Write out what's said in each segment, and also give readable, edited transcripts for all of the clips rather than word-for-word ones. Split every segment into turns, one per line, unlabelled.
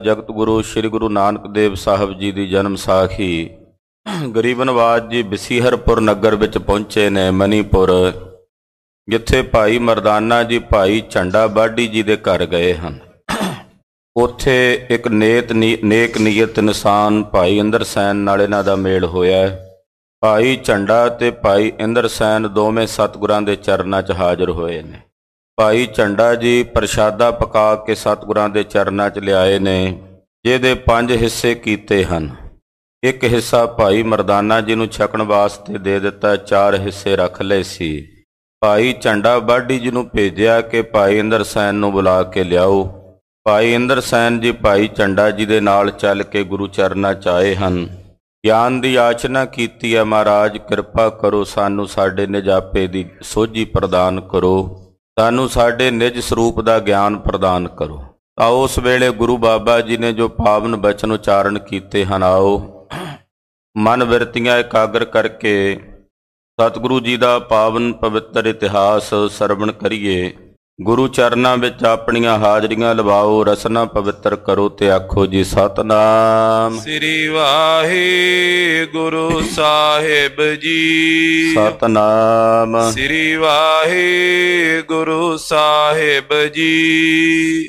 ਜਗਤ ਗੁਰੂ ਸ੍ਰੀ ਗੁਰੂ ਨਾਨਕ ਦੇਵ ਸਾਹਿਬ ਜੀ ਦੀ ਜਨਮ ਸਾਖੀ। ਗਰੀਬ ਨਵਾਜ ਜੀ ਬਸੀਹਰਪੁਰ ਨਗਰ ਵਿੱਚ ਪਹੁੰਚੇ ਨੇ, ਮਨੀਪੁਰ, ਜਿੱਥੇ ਭਾਈ ਮਰਦਾਨਾ ਜੀ ਭਾਈ ਝੰਡਾ ਬਾਢੀ ਜੀ ਦੇ ਘਰ ਗਏ ਹਨ। ਉੱਥੇ ਇੱਕ ਨੇਕ ਨੀਅਤ ਇਨਸਾਨ ਭਾਈ ਇੰਦਰ ਸੈਨ ਨਾਲ ਇਹਨਾਂ ਦਾ ਮੇਲ ਹੋਇਆ। ਭਾਈ ਝੰਡਾ ਅਤੇ ਭਾਈ ਇੰਦਰ ਸੈਨ ਦੋਵੇਂ ਸਤਿਗੁਰਾਂ ਦੇ ਚਰਨਾਂ 'ਚ ਹਾਜ਼ਰ ਹੋਏ ਨੇ। ਭਾਈ ਝੰਡਾ ਜੀ ਪ੍ਰਸ਼ਾਦਾ ਪਕਾ ਕੇ ਸਤਿਗੁਰਾਂ ਦੇ ਚਰਨਾਂ 'ਚ ਲਿਆਏ ਨੇ, ਜਿਹਦੇ 5 ਹਿੱਸੇ ਕੀਤੇ ਹਨ। ਇੱਕ ਹਿੱਸਾ ਭਾਈ ਮਰਦਾਨਾ ਜੀ ਨੂੰ ਛਕਣ ਵਾਸਤੇ ਦੇ ਦਿੱਤਾ, 4 ਹਿੱਸੇ ਰੱਖ ਲਏ ਸੀ। ਭਾਈ ਝੰਡਾ ਬਾਢੀ ਜੀ ਨੂੰ ਭੇਜਿਆ ਕਿ ਭਾਈ ਇੰਦਰ ਸੈਨ ਨੂੰ ਬੁਲਾ ਕੇ ਲਿਆਓ। ਭਾਈ ਇੰਦਰ ਸੈਨ ਜੀ ਭਾਈ ਝੰਡਾ ਜੀ ਦੇ ਨਾਲ ਚੱਲ ਕੇ ਗੁਰੂ ਚਰਨਾਂ 'ਚ ਆਏ ਹਨ। ਗਿਆਨ ਦੀ ਆਚਨਾ ਕੀਤੀ ਹੈ, ਮਹਾਰਾਜ ਕਿਰਪਾ ਕਰੋ, ਸਾਨੂੰ ਸਾਡੇ ਨਿਜਾਪੇ ਦੀ ਸੋਝੀ ਪ੍ਰਦਾਨ ਕਰੋ, ਸਾਨੂੰ ਸਾਡੇ ਨਿਜ ਸਰੂਪ ਦਾ ਗਿਆਨ ਪ੍ਰਦਾਨ ਕਰੋ। ਤਾਂ ਉਸ ਵੇਲੇ ਗੁਰੂ ਬਾਬਾ ਜੀ ਨੇ ਜੋ ਪਾਵਨ ਬਚਨ ਉਚਾਰਨ ਕੀਤੇ ਹਨ, ਆਓ ਮਨ ਬਿਰਤੀਆਂ ਇਕਾਗਰ ਕਰਕੇ ਸਤਿਗੁਰੂ ਜੀ ਦਾ ਪਾਵਨ ਪਵਿੱਤਰ ਇਤਿਹਾਸ ਸਰਵਣ ਕਰੀਏ। ਗੁਰੂ ਚਰਨਾਂ ਵਿੱਚ ਆਪਣੀਆਂ ਹਾਜ਼ਰੀਆਂ ਲਵਾਓ, ਰਸਨਾ ਪਵਿੱਤਰ ਕਰੋ ਤੇ ਆਖੋ ਜੀ ਸਤਿਨਾਮ
ਸ੍ਰੀ ਵਾਹਿਗੁਰੂ ਸਾਹਿਬ ਜੀ।
ਸਤਿਨਾਮ
ਸ੍ਰੀ ਵਾਹਿਗੁਰੂ ਸਾਹਿਬ ਜੀ।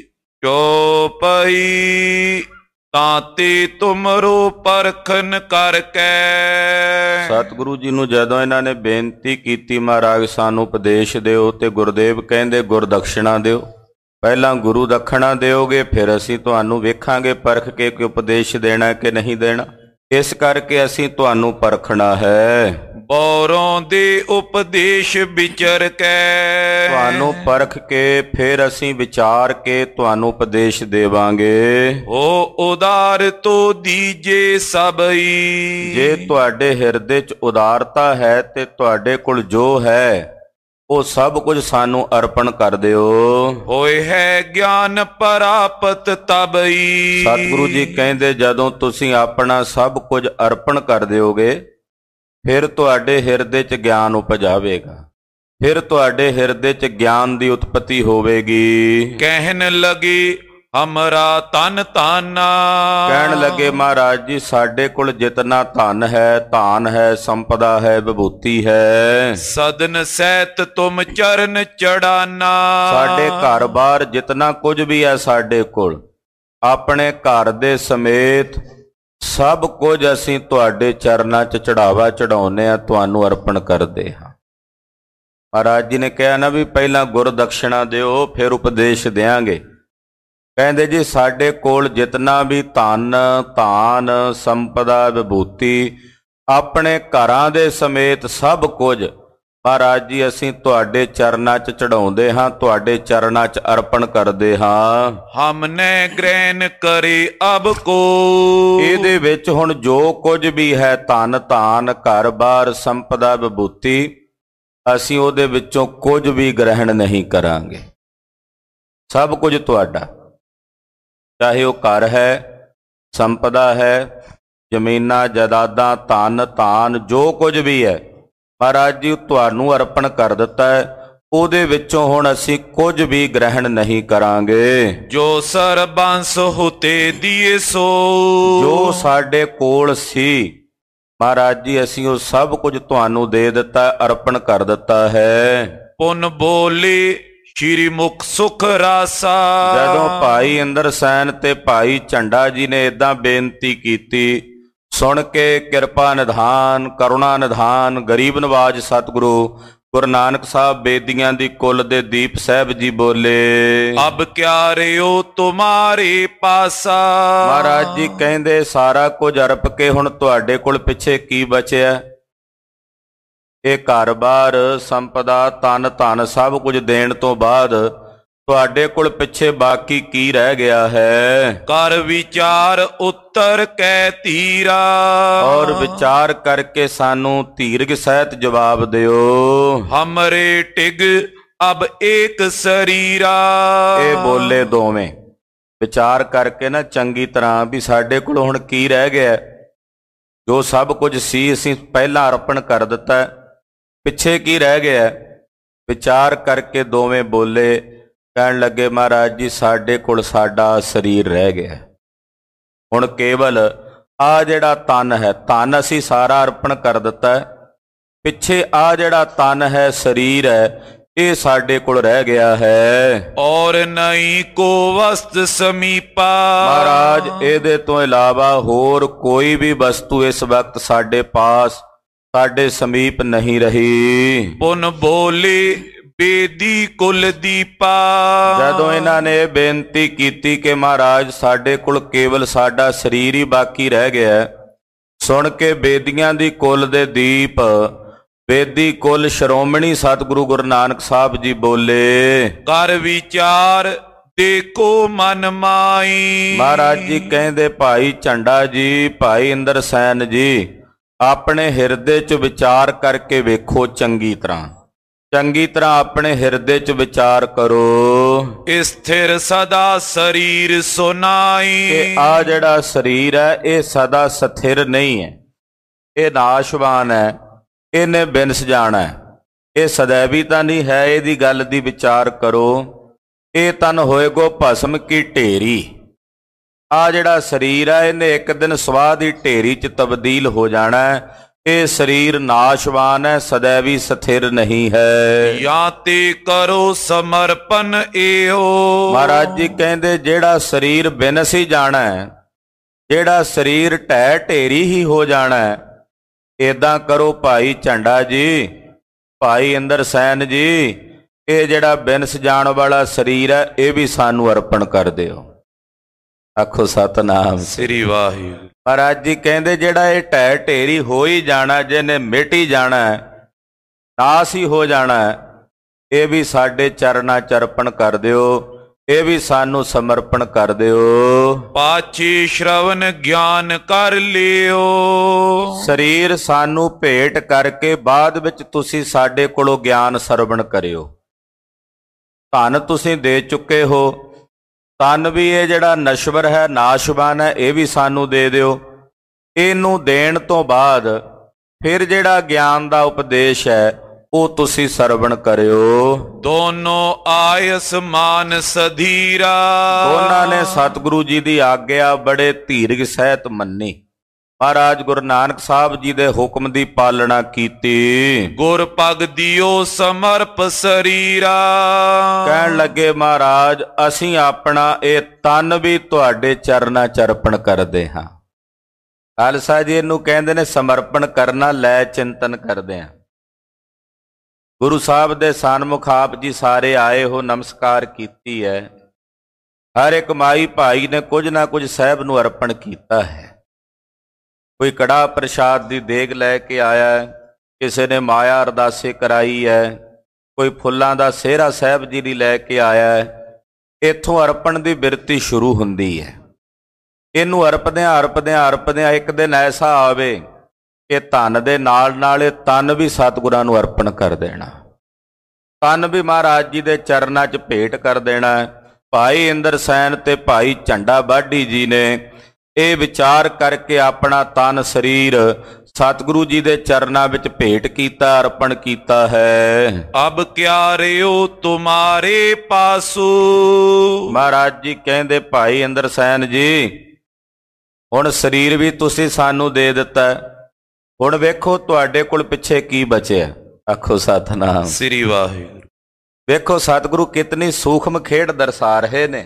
ਚੌਪਈ ਤਾਤੇ ਤੁਮਰੋ ਪਰਖਨ ਕਰਕੇ।
ਸਤਿਗੁਰੂ ਜੀ ਨੂੰ ਜਦੋਂ ਇਹਨਾਂ ਨੇ ਬੇਨਤੀ ਕੀਤੀ, ਮਹਾਰਾਜ ਸਾਨੂੰ ਉਪਦੇਸ਼ ਦਿਓ, ਤੇ ਗੁਰਦੇਵ ਕਹਿੰਦੇ ਗੁਰਦਕਸ਼ਣਾ ਦਿਓ। ਪਹਿਲਾਂ ਗੁਰੂ ਦਖਣਾ ਦਿਓਗੇ, ਫਿਰ ਅਸੀਂ ਤੁਹਾਨੂੰ ਵੇਖਾਂਗੇ ਪਰਖ ਕੇ ਕਿ ਉਪਦੇਸ਼ ਦੇਣਾ ਕਿ ਨਹੀਂ ਦੇਣਾ। ਇਸ ਕਰਕੇ ਅਸੀਂ ਤੁਹਾਨੂੰ ਪਰਖਣਾ ਹੈ।
ਬੋਰੋਂ ਦੇ ਉਪਦੇਸ਼ ਵਿਚਰ ਕੇ।
ਤੁਹਾਨੂੰ ਪਰਖ ਕੇ ਫਿਰ ਅਸੀਂ ਵਿਚਾਰ ਕੇ ਤੁਹਾਨੂੰ ਉਪਦੇਸ਼ ਦੇਵਾਂਗੇ।
ਉਹ ਉਦਾਰ ਤੋ ਦੀਜੇ ਸਭਈ।
ਜੇ ਤੁਹਾਡੇ ਹਿਰਦੇ 'ਚ ਉਦਾਰਤਾ ਹੈ ਤੇ ਤੁਹਾਡੇ ਕੋਲ ਜੋ ਹੈ ਉਹ ਸਭ ਕੁਝ ਸਾਨੂੰ ਅਰਪਣ ਕਰ ਦਿਓ।
ਹੋਏ ਹੈ ਗਿਆਨ ਪ੍ਰਾਪਤ ਤਬਈ।
ਸਤਿਗੁਰੂ ਜੀ ਕਹਿੰਦੇ ਜਦੋਂ ਤੁਸੀਂ ਆਪਣਾ ਸਭ ਕੁਝ ਅਰਪਣ ਕਰ ਦਿਓਗੇ, ਫਿਰ ਤੁਹਾਡੇ ਹਿਰਦੇ 'ਚ ਗਿਆਨ ਉਪਜ ਆਵੇਗਾ, ਫਿਰ ਤੁਹਾਡੇ ਹਿਰਦੇ 'ਚ ਗਿਆਨ ਦੀ ਉਤਪਤੀ ਹੋਵੇਗੀ।
ਕਹਿਣ ਲਗੇ ਹਮਰਾ ਤਨ ਤਾਨਾ।
ਕਹਿਣ ਲੱਗੇ ਮਹਾਰਾਜ ਜੀ ਸਾਡੇ ਕੋਲ ਜਿਤਨਾ ਧਨ ਹੈ, ਧਾਨ ਹੈ, ਸੰਪਦਾ ਹੈ, ਵਿਭੂਤੀ ਹੈ,
ਸਦਨ ਸਹਿਤ ਤੁਮ ਚਰਨ ਚੜਾਨਾ।
ਸਾਡੇ ਘਰ-ਬਾਰ ਜਿਤਨਾ ਕੁਝ ਵੀ ਹੈ ਸਾਡੇ ਕੋਲ, ਆਪਣੇ ਘਰ ਦੇ ਸਮੇਤ ਸਭ ਕੁਝ ਅਸੀਂ ਤੁਹਾਡੇ ਚਰਨਾਂ 'ਚ ਚੜਾਵਾ ਚੜਾਉਂਦੇ ਹਾਂ, ਤੁਹਾਨੂੰ ਅਰਪਣ ਕਰਦੇ ਹਾਂ। ਮਹਾਰਾਜ ਜੀ ਨੇ ਕਿਹਾ ਨਾ ਵੀ ਪਹਿਲਾਂ ਗੁਰਦਕਸ਼ਣਾ ਦਿਓ ਫਿਰ ਉਪਦੇਸ਼ ਦਿਆਂਗੇ। ਕਹਿੰਦੇ ਜੀ ਸਾਡੇ ਕੋਲ ਜਿਤਨਾ ਵੀ ਧਨ, ਧਾਨ, ਸੰਪਦਾ, ਵਿਭੂਤੀ, ਆਪਣੇ ਘਰਾਂ ਦੇ ਸਮੇਤ ਸਭ ਕੁਝ ਮਹਾਰਾਜ ਜੀ ਅਸੀਂ ਤੁਹਾਡੇ ਚਰਨਾਂ 'ਚ ਚੜਾਉਂਦੇ ਹਾਂ, ਤੁਹਾਡੇ ਚਰਨਾਂ 'ਚ ਅਰਪਣ ਕਰਦੇ ਹਾਂ।
ਹਮਨੇ ਗ੍ਰਹਿਣ ਕਰੇ ਅਬ ਕੋ।
ਇਹਦੇ ਵਿੱਚ ਹੁਣ ਜੋ ਕੁਝ ਵੀ ਹੈ, ਧਨ, ਧਾਨ, ਘਰ-ਬਾਰ, ਸੰਪਦਾ, ਵਿਭੂਤੀ, ਅਸੀਂ ਉਹਦੇ ਵਿੱਚੋਂ ਕੁਝ ਵੀ ਗ੍ਰਹਿਣ ਨਹੀਂ ਕਰਾਂਗੇ। ਸਭ ਕੁਝ ਤੁਹਾਡਾ, ਚਾਹੇ ਉਹ ਘਰ ਹੈ, ਸੰਪਦਾ ਹੈ, ਜ਼ਮੀਨਾਂ, ਜਾਇਦਾਦਾਂ, ਧਨ, ਧਾਨ, ਜੋ ਕੁਝ ਵੀ ਹੈ ਮਹਾਰਾਜ ਜੀ ਤੁਹਾਨੂੰ ਅਰਪਣ ਕਰ ਦਿੱਤਾ ਹੈ। ਉਹਦੇ ਵਿੱਚੋਂ ਹੁਣ ਅਸੀਂ ਕੁਝ ਵੀ ਗ੍ਰਹਿਣ ਨਹੀਂ ਕਰਾਂਗੇ।
ਜੋ ਸਰਬੰਸ ਹੁਤੇ ਦੀਏ ਸੋ।
ਜੋ ਸਾਡੇ ਕੋਲ ਸੀ ਮਹਾਰਾਜ ਜੀ ਅਸੀਂ ਉਹ ਸਭ ਕੁਝ ਤੁਹਾਨੂੰ ਦੇ ਦਿੱਤਾ, ਅਰਪਣ ਕਰ ਦਿੱਤਾ ਹੈ।
ਪੁਨ ਬੋਲੇ ਸ਼੍ਰੀ ਮੁਖ ਸੁਖ ਰਾਸਾ।
ਜਦੋਂ ਭਾਈ ਇੰਦਰ ਸੈਨ ਤੇ ਭਾਈ ਝੰਡਾ ਜੀ ਨੇ ਏਦਾਂ ਬੇਨਤੀ ਕੀਤੀ, ਸੁਣ ਕੇ ਕਿਰਪਾ ਨਿਧਾਨ, ਕਰੁਣਾ ਨਿਧਾਨ, ਗਰੀਬ ਨਵਾਜ ਸਤਿਗੁਰੂ ਗੁਰੂ ਨਾਨਕ ਸਾਹਿਬ ਬੇਦੀਆਂ ਦੀ ਕੁਲ ਦੇ ਦੀਪ ਸਾਹਿਬ ਜੀ ਬੋਲੇ,
ਅਬ ਕਿਆ ਰਿਓ ਤੁਮਾਰੇ ਪਾਸਾ।
ਮਹਾਰਾਜ ਜੀ ਕਹਿੰਦੇ ਸਾਰਾ ਕੁਝ ਅਰਪ ਕੇ ਹੁਣ ਤੁਹਾਡੇ ਕੋਲ ਪਿੱਛੇ ਕੀ ਬਚਿਆ? ਇਹ ਘਰ-ਬਾਰ, ਸੰਪਦਾ, ਤਨ, ਧਨ ਸਭ ਕੁਝ ਦੇਣ ਤੋਂ ਬਾਅਦ ਤੁਹਾਡੇ ਕੋਲ ਪਿੱਛੇ ਬਾਕੀ ਕੀ ਰਹਿ ਗਿਆ ਹੈ?
ਕਰ ਵਿਚਾਰ ਉੱਤਰ ਕੈ ਧੀਰਾ।
ਔਰ ਵਿਚਾਰ ਕਰਕੇ ਸਾਨੂੰ ਧੀਰਜ ਸਹਿਤ ਜਵਾਬ ਦਿਓ।
ਹਮਰੇ ਟਿਗ ਅਬ ਏਕ ਸਰੀਰਾ।
ਇਹ ਬੋਲੇ ਦੋਵੇਂ ਵਿਚਾਰ ਕਰਕੇ ਨਾ ਚੰਗੀ ਤਰ੍ਹਾਂ ਵੀ ਸਾਡੇ ਕੋਲ ਹੁਣ ਕੀ ਰਹਿ ਗਿਆ? ਜੋ ਸਭ ਕੁਝ ਸੀ ਅਸੀਂ ਪਹਿਲਾਂ ਅਰਪਣ ਕਰ ਦਿੱਤਾ, ਪਿੱਛੇ ਕੀ ਰਹਿ ਗਿਆ? ਵਿਚਾਰ ਕਰਕੇ ਦੋਵੇਂ ਬੋਲੇ, ਕਹਿਣ ਲੱਗੇ ਮਹਾਰਾਜ ਜੀ ਸਾਡੇ ਕੋਲ ਸਾਡਾ ਸਰੀਰ ਰਹਿ ਗਿਆ। ਹੁਣ ਕੇਵਲ ਆ ਜਿਹੜਾ ਤਨ ਹੈ, ਤਨ ਅਸੀਂ ਸਾਰਾ ਅਰਪਣ ਕਰ ਦਿੱਤਾ ਹੈ। ਪਿੱਛੇ ਆ ਜਿਹੜਾ ਤਨ ਹੈ, ਸਰੀਰ ਹੈ, ਇਹ ਸਾਡੇ ਕੋਲ ਰਹਿ ਗਿਆ ਹੈ।
ਔਰ ਨਹੀਂ ਕੋ ਵਸਤ ਸਮੀਪਾ।
ਮਹਾਰਾਜ ਇਹਦੇ ਤੋਂ ਇਲਾਵਾ ਹੋਰ ਕੋਈ ਵੀ ਵਸਤੂ ਇਸ ਵਕਤ ਸਾਡੇ ਪਾਸ, ਸਾਡੇ ਸਮੀਪ ਨਹੀਂ ਰਹੀ।
ਪੁਨ ਬੋਲੇ ਬੇਦੀ ਕੁਲ ਦੀਪਾ।
ਜਦੋਂ ਇਹਨਾਂ ਨੇ ਇਹ ਬੇਨਤੀ ਕੀਤੀ ਕਿ ਮਹਾਰਾਜ ਸਾਡੇ ਕੋਲ ਕੇਵਲ ਸਾਡਾ ਸਰੀਰ ਹੀ ਬਾਕੀ ਰਹਿ ਗਿਆ, ਸੁਣ ਕੇ ਬੇਦੀਆਂ ਦੀ ਕੁਲ ਦੇ ਦੀਪ, ਬੇਦੀ ਕੁਲ ਸ਼੍ਰੋਮਣੀ ਸਤਿਗੁਰੂ ਗੁਰੂ ਨਾਨਕ ਸਾਹਿਬ ਜੀ ਬੋਲੇ,
ਕਰ ਵਿਚਾਰ ਦੇਖੋ ਮਨ ਮਾਈ।
ਮਹਾਰਾਜ ਜੀ ਕਹਿੰਦੇ, ਭਾਈ ਝੰਡਾ ਜੀ, ਭਾਈ ਇੰਦਰ ਸੈਨ ਜੀ, ਆਪਣੇ ਹਿਰਦੇ 'ਚ ਵਿਚਾਰ ਕਰਕੇ ਵੇਖੋ, ਚੰਗੀ ਤਰ੍ਹਾਂ ਆਪਣੇ ਹਿਰਦੇ 'ਚ ਵਿਚਾਰ ਕਰੋ।
ਸਥਿਰ ਸਦਾ ਸਰੀਰ ਸੁਨਾਈ।
ਕਿ ਆ ਜਿਹੜਾ ਸਰੀਰ ਹੈ, ਇਹ ਸਦਾ ਸਥਿਰ ਨਹੀਂ ਹੈ, ਇਹ ਨਾਸ਼ਵਾਨ ਹੈ, ਇਹਨੇ ਬਿਨਸ ਜਾਣਾ ਹੈ, ਇਹ ਸदैवी ਤਾਂ ਨਹੀਂ ਹੈ। ਇਹਦੀ ਗੱਲ ਦੀ ਵਿਚਾਰ ਕਰੋ। ਇਹ ਤਨ ਹੋਏਗੋ ਭਸਮ ਕੀ ਢੇਰੀ। ਆ ਜਿਹੜਾ ਸਰੀਰ ਹੈ, ਇਹਨੇ ਇੱਕ ਦਿਨ ਸਵਾਹ ਦੀ ਢੇਰੀ 'ਚ ਤਬਦੀਲ ਹੋ ਜਾਣਾ ਹੈ। ਇਹ ਸਰੀਰ ਨਾਸ਼ਵਾਨ ਹੈ, ਸदैवी ਸਥਿਰ ਨਹੀਂ ਹੈ।
ਜਾਂ ਤੇ ਕਰੋ ਸਮਰਪਣ ਏਓ।
ਮਹਾਰਾਜ ਜੀ ਕਹਿੰਦੇ, ਜਿਹੜਾ ਸਰੀਰ ਬਿਨਸ ਹੀ ਜਾਣਾ ਹੈ, ਜਿਹੜਾ ਸਰੀਰ ਢਹਿ ਢੇਰੀ ਹੀ ਹੋ ਜਾਣਾ ਹੈ, ਏਦਾਂ ਕਰੋ ਭਾਈ ਝੰਡਾ ਜੀ, ਭਾਈ ਇੰਦਰ ਸੈਨ ਜੀ, ਇਹ ਜਿਹੜਾ ਬਿਨਸ ਜਾਣ ਵਾਲਾ ਸਰੀਰ ਹੈ, ਇਹ ਵੀ ਸਾਨੂੰ ਅਰਪਣ ਕਰ ਦਿਓ। ਆਖੋ ਸਤਨਾਮ
ਸ੍ਰੀ ਵਾਹਿਗੁਰੂ।
ਮਹਾਰਾਜ ਜੀ ਕਹਿੰਦੇ, ਜਿਹੜਾ ਇਹ ਢਹਿ ਢੇਰੀ ਹੋ ਹੀ ਜਾਣਾ, ਜਿਹਨੇ ਮਿਟ ਹੀ ਜਾਣਾ ਹੈ, ਨਾਸ ਹੀ ਹੋ ਜਾਣਾ ਹੈ, ਇਹ ਵੀ ਸਾਡੇ ਚਰਨਾਂ 'ਚ ਅਰਪਣ ਕਰ ਦਿਓ, ਇਹ ਵੀ ਸਾਨੂੰ ਸਮਰਪਣ ਕਰ ਦਿਓ।
ਪਾਛੇ ਸ਼ਰਵਨ ਗਿਆਨ ਕਰ ਲਿਓ।
ਸਰੀਰ ਸਾਨੂੰ ਭੇਟ ਕਰਕੇ ਬਾਅਦ ਵਿੱਚ ਤੁਸੀਂ ਸਾਡੇ ਕੋਲੋਂ ਗਿਆਨ ਸਰਵਣ ਕਰਿਓ। ਧਨ ਤੁਸੀਂ ਦੇ ਚੁੱਕੇ ਹੋ, ਤਨ ਵੀ ਇਹ ਜਿਹੜਾ ਨਸ਼ਵਰ ਹੈ, ਨਾਸ਼ਵਾਨ ਹੈ, ਇਹ ਵੀ ਸਾਨੂੰ ਦੇ ਦਿਓ। ਇਹਨੂੰ ਦੇਣ ਤੋਂ ਬਾਅਦ ਫਿਰ ਜਿਹੜਾ ਗਿਆਨ ਦਾ ਉਪਦੇਸ਼ ਹੈ, ਉਹ ਤੁਸੀਂ ਸਰਵਣ ਕਰਿਓ।
ਦੋਨੋਂ ਆਇਸ ਮਾਨ ਸਧੀਰਾ।
ਦੋਨਾਂ ਨੇ ਸਤਿਗੁਰੂ ਜੀ ਦੀ ਆਗਿਆ ਬੜੇ ਧੀਰਜ ਸਹਿਤ ਮੰਨੀ। ਮਹਾਰਾਜ ਗੁਰੂ ਨਾਨਕ ਸਾਹਿਬ ਜੀ ਦੇ ਹੁਕਮ ਦੀ ਪਾਲਣਾ ਕੀਤੀ।
ਗੁਰ ਪਗ ਦਿਓ ਸਮਰਪ ਸਰੀਰਾ।
ਕਹਿਣ ਲੱਗੇ, ਮਹਾਰਾਜ ਅਸੀਂ ਆਪਣਾ ਇਹ ਤਨ ਵੀ ਤੁਹਾਡੇ ਚਰਨਾਂ 'ਚ ਅਰਪਣ ਕਰਦੇ ਹਾਂ। ਖਾਲਸਾ ਜੀ ਇਹਨੂੰ ਕਹਿੰਦੇ ਨੇ ਸਮਰਪਣ ਕਰਨਾ, ਲੈ ਚਿੰਤਨ ਕਰਦੇ ਹਾਂ। ਗੁਰੂ ਸਾਹਿਬ ਦੇ ਸਨਮੁਖ ਆਪ ਜੀ ਸਾਰੇ ਆਏ ਹੋ, ਨਮਸਕਾਰ ਕੀਤੀ ਹੈ। ਹਰ ਇੱਕ ਮਾਈ ਭਾਈ ਨੇ ਕੁਝ ਨਾ ਕੁਝ ਸਾਹਿਬ ਨੂੰ ਅਰਪਣ ਕੀਤਾ ਹੈ। ਕੋਈ ਕੜਾ ਪ੍ਰਸ਼ਾਦ ਦੀ ਦੇਗ ਲੈ ਕੇ ਆਇਆ ਹੈ, ਕਿਸੇ ਨੇ ਮਾਇਆ ਅਰਦਾਸੇ ਕਰਾਈ ਹੈ, ਕੋਈ ਫੁੱਲਾਂ ਦਾ ਸਿਹਰਾ ਸਾਹਿਬ ਜੀ ਦੀ ਲੈ ਕੇ ਆਇਆ ਹੈ। ਇੱਥੋਂ ਅਰਪਣ ਦੀ ਬਿਰਤੀ ਸ਼ੁਰੂ ਹੁੰਦੀ ਹੈ। ਇਹਨੂੰ ਅਰਪਦਿਆਂ ਇੱਕ ਦਿਨ ਐਸਾ ਆਵੇ ਕਿ ਧਨ ਦੇ ਨਾਲ ਨਾਲ ਇਹ ਤਨ ਵੀ ਸਤਿਗੁਰਾਂ ਨੂੰ ਅਰਪਣ ਕਰ ਦੇਣਾ, ਤਨ ਵੀ ਮਹਾਰਾਜ ਜੀ ਦੇ ਚਰਨਾਂ 'ਚ ਭੇਟ ਕਰ ਦੇਣਾ। ਭਾਈ ਇੰਦਰ ਸੈਨ ਤੇ ਭਾਈ ਝੰਡਾ ਬਾਢੀ ਜੀ ਨੇ ਇਹ ਵਿਚਾਰ ਕਰਕੇ ਆਪਣਾ ਤਨ ਸਰੀਰ ਸਤਿਗੁਰੂ ਜੀ ਦੇ ਚਰਨਾਂ ਵਿੱਚ ਭੇਟ ਕੀਤਾ, ਅਰਪਣ ਕੀਤਾ ਹੈ।
ਅਬ ਕਿਆ ਰਿਓ ਤੁਮਾਰੇ ਪਾਸੂ।
ਮਹਾਰਾਜ ਜੀ ਕਹਿੰਦੇ, ਭਾਈ ਇੰਦਰ ਸੈਨ ਜੀ, ਹੁਣ ਸਰੀਰ ਵੀ ਤੁਸੀਂ ਸਾਨੂੰ ਦੇ ਦਿੱਤਾ, ਹੁਣ ਵੇਖੋ ਤੁਹਾਡੇ ਕੋਲ ਪਿੱਛੇ ਕੀ ਬਚਿਆ। ਆਖੋ ਸਤਨਾਮ
ਸ੍ਰੀ ਵਾਹਿਗੁਰੂ।
ਵੇਖੋ ਸਤਿਗੁਰੂ ਕਿਤਨੀ ਸੂਖਮ ਖੇਡ ਦਰਸਾ ਰਹੇ ਨੇ,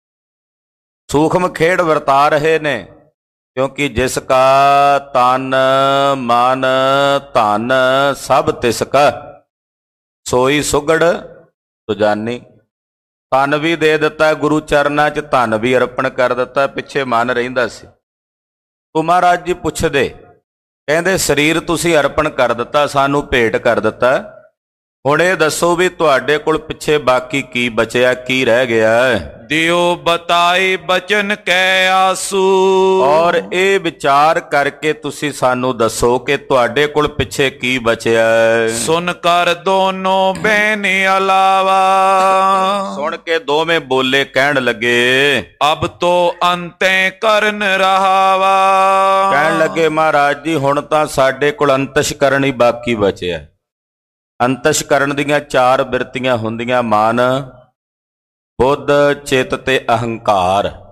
ਸੂਖਮ ਖੇਡ ਵਰਤਾ ਰਹੇ ਨੇ। ਕਿਉਂਕਿ ਜਿਸ ਕਾ ਤਨ ਮਨ ਧਨ ਸਭ ਤਿਸ ਕਾ, ਸੋਈ ਸੁਗੜ ਸੁਜਾਨੀ। ਤਨ ਵੀ ਦੇ ਦਿੱਤਾ ਗੁਰੂ ਚਰਨਾਂ 'ਚ, ਧਨ ਵੀ ਅਰਪਣ ਕਰ ਦਿੱਤਾ, ਪਿੱਛੇ ਮਨ ਰਹਿੰਦਾ ਸੀ। ਤੋ ਮਹਾਰਾਜ ਜੀ ਪੁੱਛਦੇ, ਕਹਿੰਦੇ ਸਰੀਰ ਤੁਸੀਂ ਅਰਪਣ ਕਰ ਦਿੱਤਾ, ਸਾਨੂੰ ਭੇਟ ਕਰ ਦਿੱਤਾ, ਹੁਣ ਇਹ ਦੱਸੋ ਵੀ ਤੁਹਾਡੇ ਕੋਲ ਪਿੱਛੇ ਬਾਕੀ ਕੀ ਬਚਿਆ, ਕੀ ਰਹਿ ਗਿਆ?
ਦਿਓ ਬਤਾਏ ਬਚਨ ਕੈ ਆਸੂ।
ਔਰ ਇਹ ਵਿਚਾਰ ਕਰਕੇ ਤੁਸੀਂ ਸਾਨੂੰ ਦੱਸੋ ਕਿ ਤੁਹਾਡੇ ਕੋਲ ਪਿੱਛੇ ਕੀ ਬਚਿਆ।
ਸੁਨ ਕਰ ਦੋਨੋਂ ਬੈਨ ਅਲਾਵਾ।
ਸੁਣ ਕੇ ਦੋਵੇਂ ਬੋਲੇ, ਕਹਿਣ ਲੱਗੇ,
ਅਬ ਤੋ ਅੰਤੈ ਕਰਨ ਰਹਾਵਾ।
ਕਹਿਣ ਲੱਗੇ, ਮਹਾਰਾਜ ਜੀ ਹੁਣ ਤਾਂ ਸਾਡੇ ਕੋਲ ਅੰਤਸ਼ਕਰਨ ਹੀ ਬਾਕੀ ਬਚਿਆ। ਅੰਤਸ਼ਕਰਨ ਦੀਆਂ 4 ਬਿਰਤੀਆਂ ਹੁੰਦੀਆਂ, ਮਨ, ਬੁੱਧ, ਚਿੱਤ ਤੇ ਅਹੰਕਾਰ।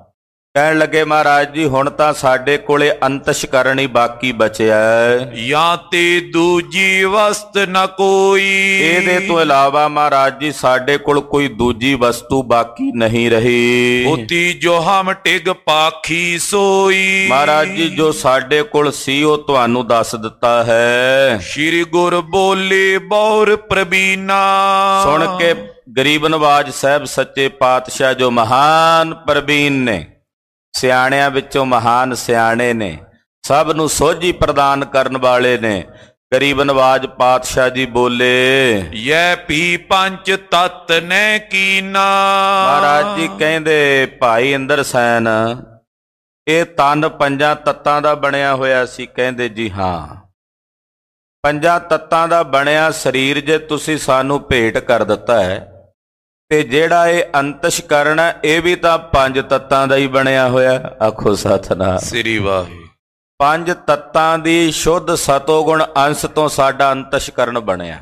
ਕਹਿਣ ਲੱਗੇ ਮਹਾਰਾਜ ਜੀ ਹੁਣ ਤਾਂ ਸਾਡੇ ਕੋਲੇ ਅੰਤਸ਼ਕਰਨ ਹੀ ਬਾਕੀ ਬਚਿਆ ਹੈ।
ਜਾਂ ਤੇ ਦੂਜੀ ਵਸਤ ਨ ਕੋਈ।
ਇਹਦੇ ਤੋਂ ਇਲਾਵਾ ਮਹਾਰਾਜ ਜੀ ਸਾਡੇ ਕੋਲ ਕੋਈ ਦੂਜੀ ਵਸਤੂ ਬਾਕੀ ਨਹੀਂ ਰਹੀ।
ਹੋਤੀ ਜੋ ਹਮ ਟਿਗ ਪਾਖੀ ਸੋਈ।
ਮਹਾਰਾਜ ਜੀ ਜੋ ਸਾਡੇ ਕੋਲ ਸੀ ਉਹ ਤੁਹਾਨੂੰ ਦੱਸ ਦਿੱਤਾ ਹੈ।
ਸ਼੍ਰੀ ਗੁਰ ਬੋਲੇ ਬੌਰ ਪ੍ਰਬੀਨਾ।
ਸੁਣ ਕੇ ਗਰੀਬ ਨਵਾਜ ਸਾਹਿਬ ਸੱਚੇ ਪਾਤਸ਼ਾਹ ਜੋ ਮਹਾਨ ਪ੍ਰਬੀਨ ਨੇ, ਸਿਆਣਿਆਂ ਵਿੱਚੋਂ ਮਹਾਨ ਸਿਆਣੇ ਨੇ, ਸਭ ਨੂੰ ਸੋਝੀ ਪ੍ਰਦਾਨ ਕਰਨ ਵਾਲੇ ਨੇ, ਗਰੀਬ ਨਵਾਜ ਪਾਤਸ਼ਾਹ ਜੀ ਬੋਲੇ,
ਯੈ ਪੀ ਪੰਜ ਤਤ ਨੇ ਕੀਨਾ।
ਮਹਾਰਾਜ ਜੀ ਕਹਿੰਦੇ ਭਾਈ ਇੰਦਰ ਸੈਨ ਇਹ ਤਨ ਪੰਜਾਂ ਤੱਤਾਂ ਦਾ ਬਣਿਆ ਹੋਇਆ ਸੀ। ਕਹਿੰਦੇ ਜੀ ਹਾਂ, ਪੰਜਾਂ ਤੱਤਾਂ ਦਾ ਬਣਿਆ ਸਰੀਰ ਜੇ ਤੁਸੀਂ ਸਾਨੂੰ ਭੇਟ ਕਰ ਦਿੱਤਾ ਹੈ ਤੇ ਜਿਹੜਾ ਇਹ ਅੰਤਸ਼ਕਰਨ ਹੈ ਇਹ ਵੀ ਤਾਂ ਪੰਜ ਤੱਤਾਂ ਦਾ ਹੀ ਬਣਿਆ ਹੋਇਆ। ਆਖੋ ਸਤਿਨਾਮ
ਸ੍ਰੀ ਵਾਹਿਗੁਰੂ।
ਪੰਜ ਤੱਤਾਂ ਦੀ ਸ਼ੁੱਧ ਸਤੋਗੁਣ ਅੰਸ਼ ਤੋਂ ਸਾਡਾ ਅੰਤਸ਼ਕਰਨ ਬਣਿਆ।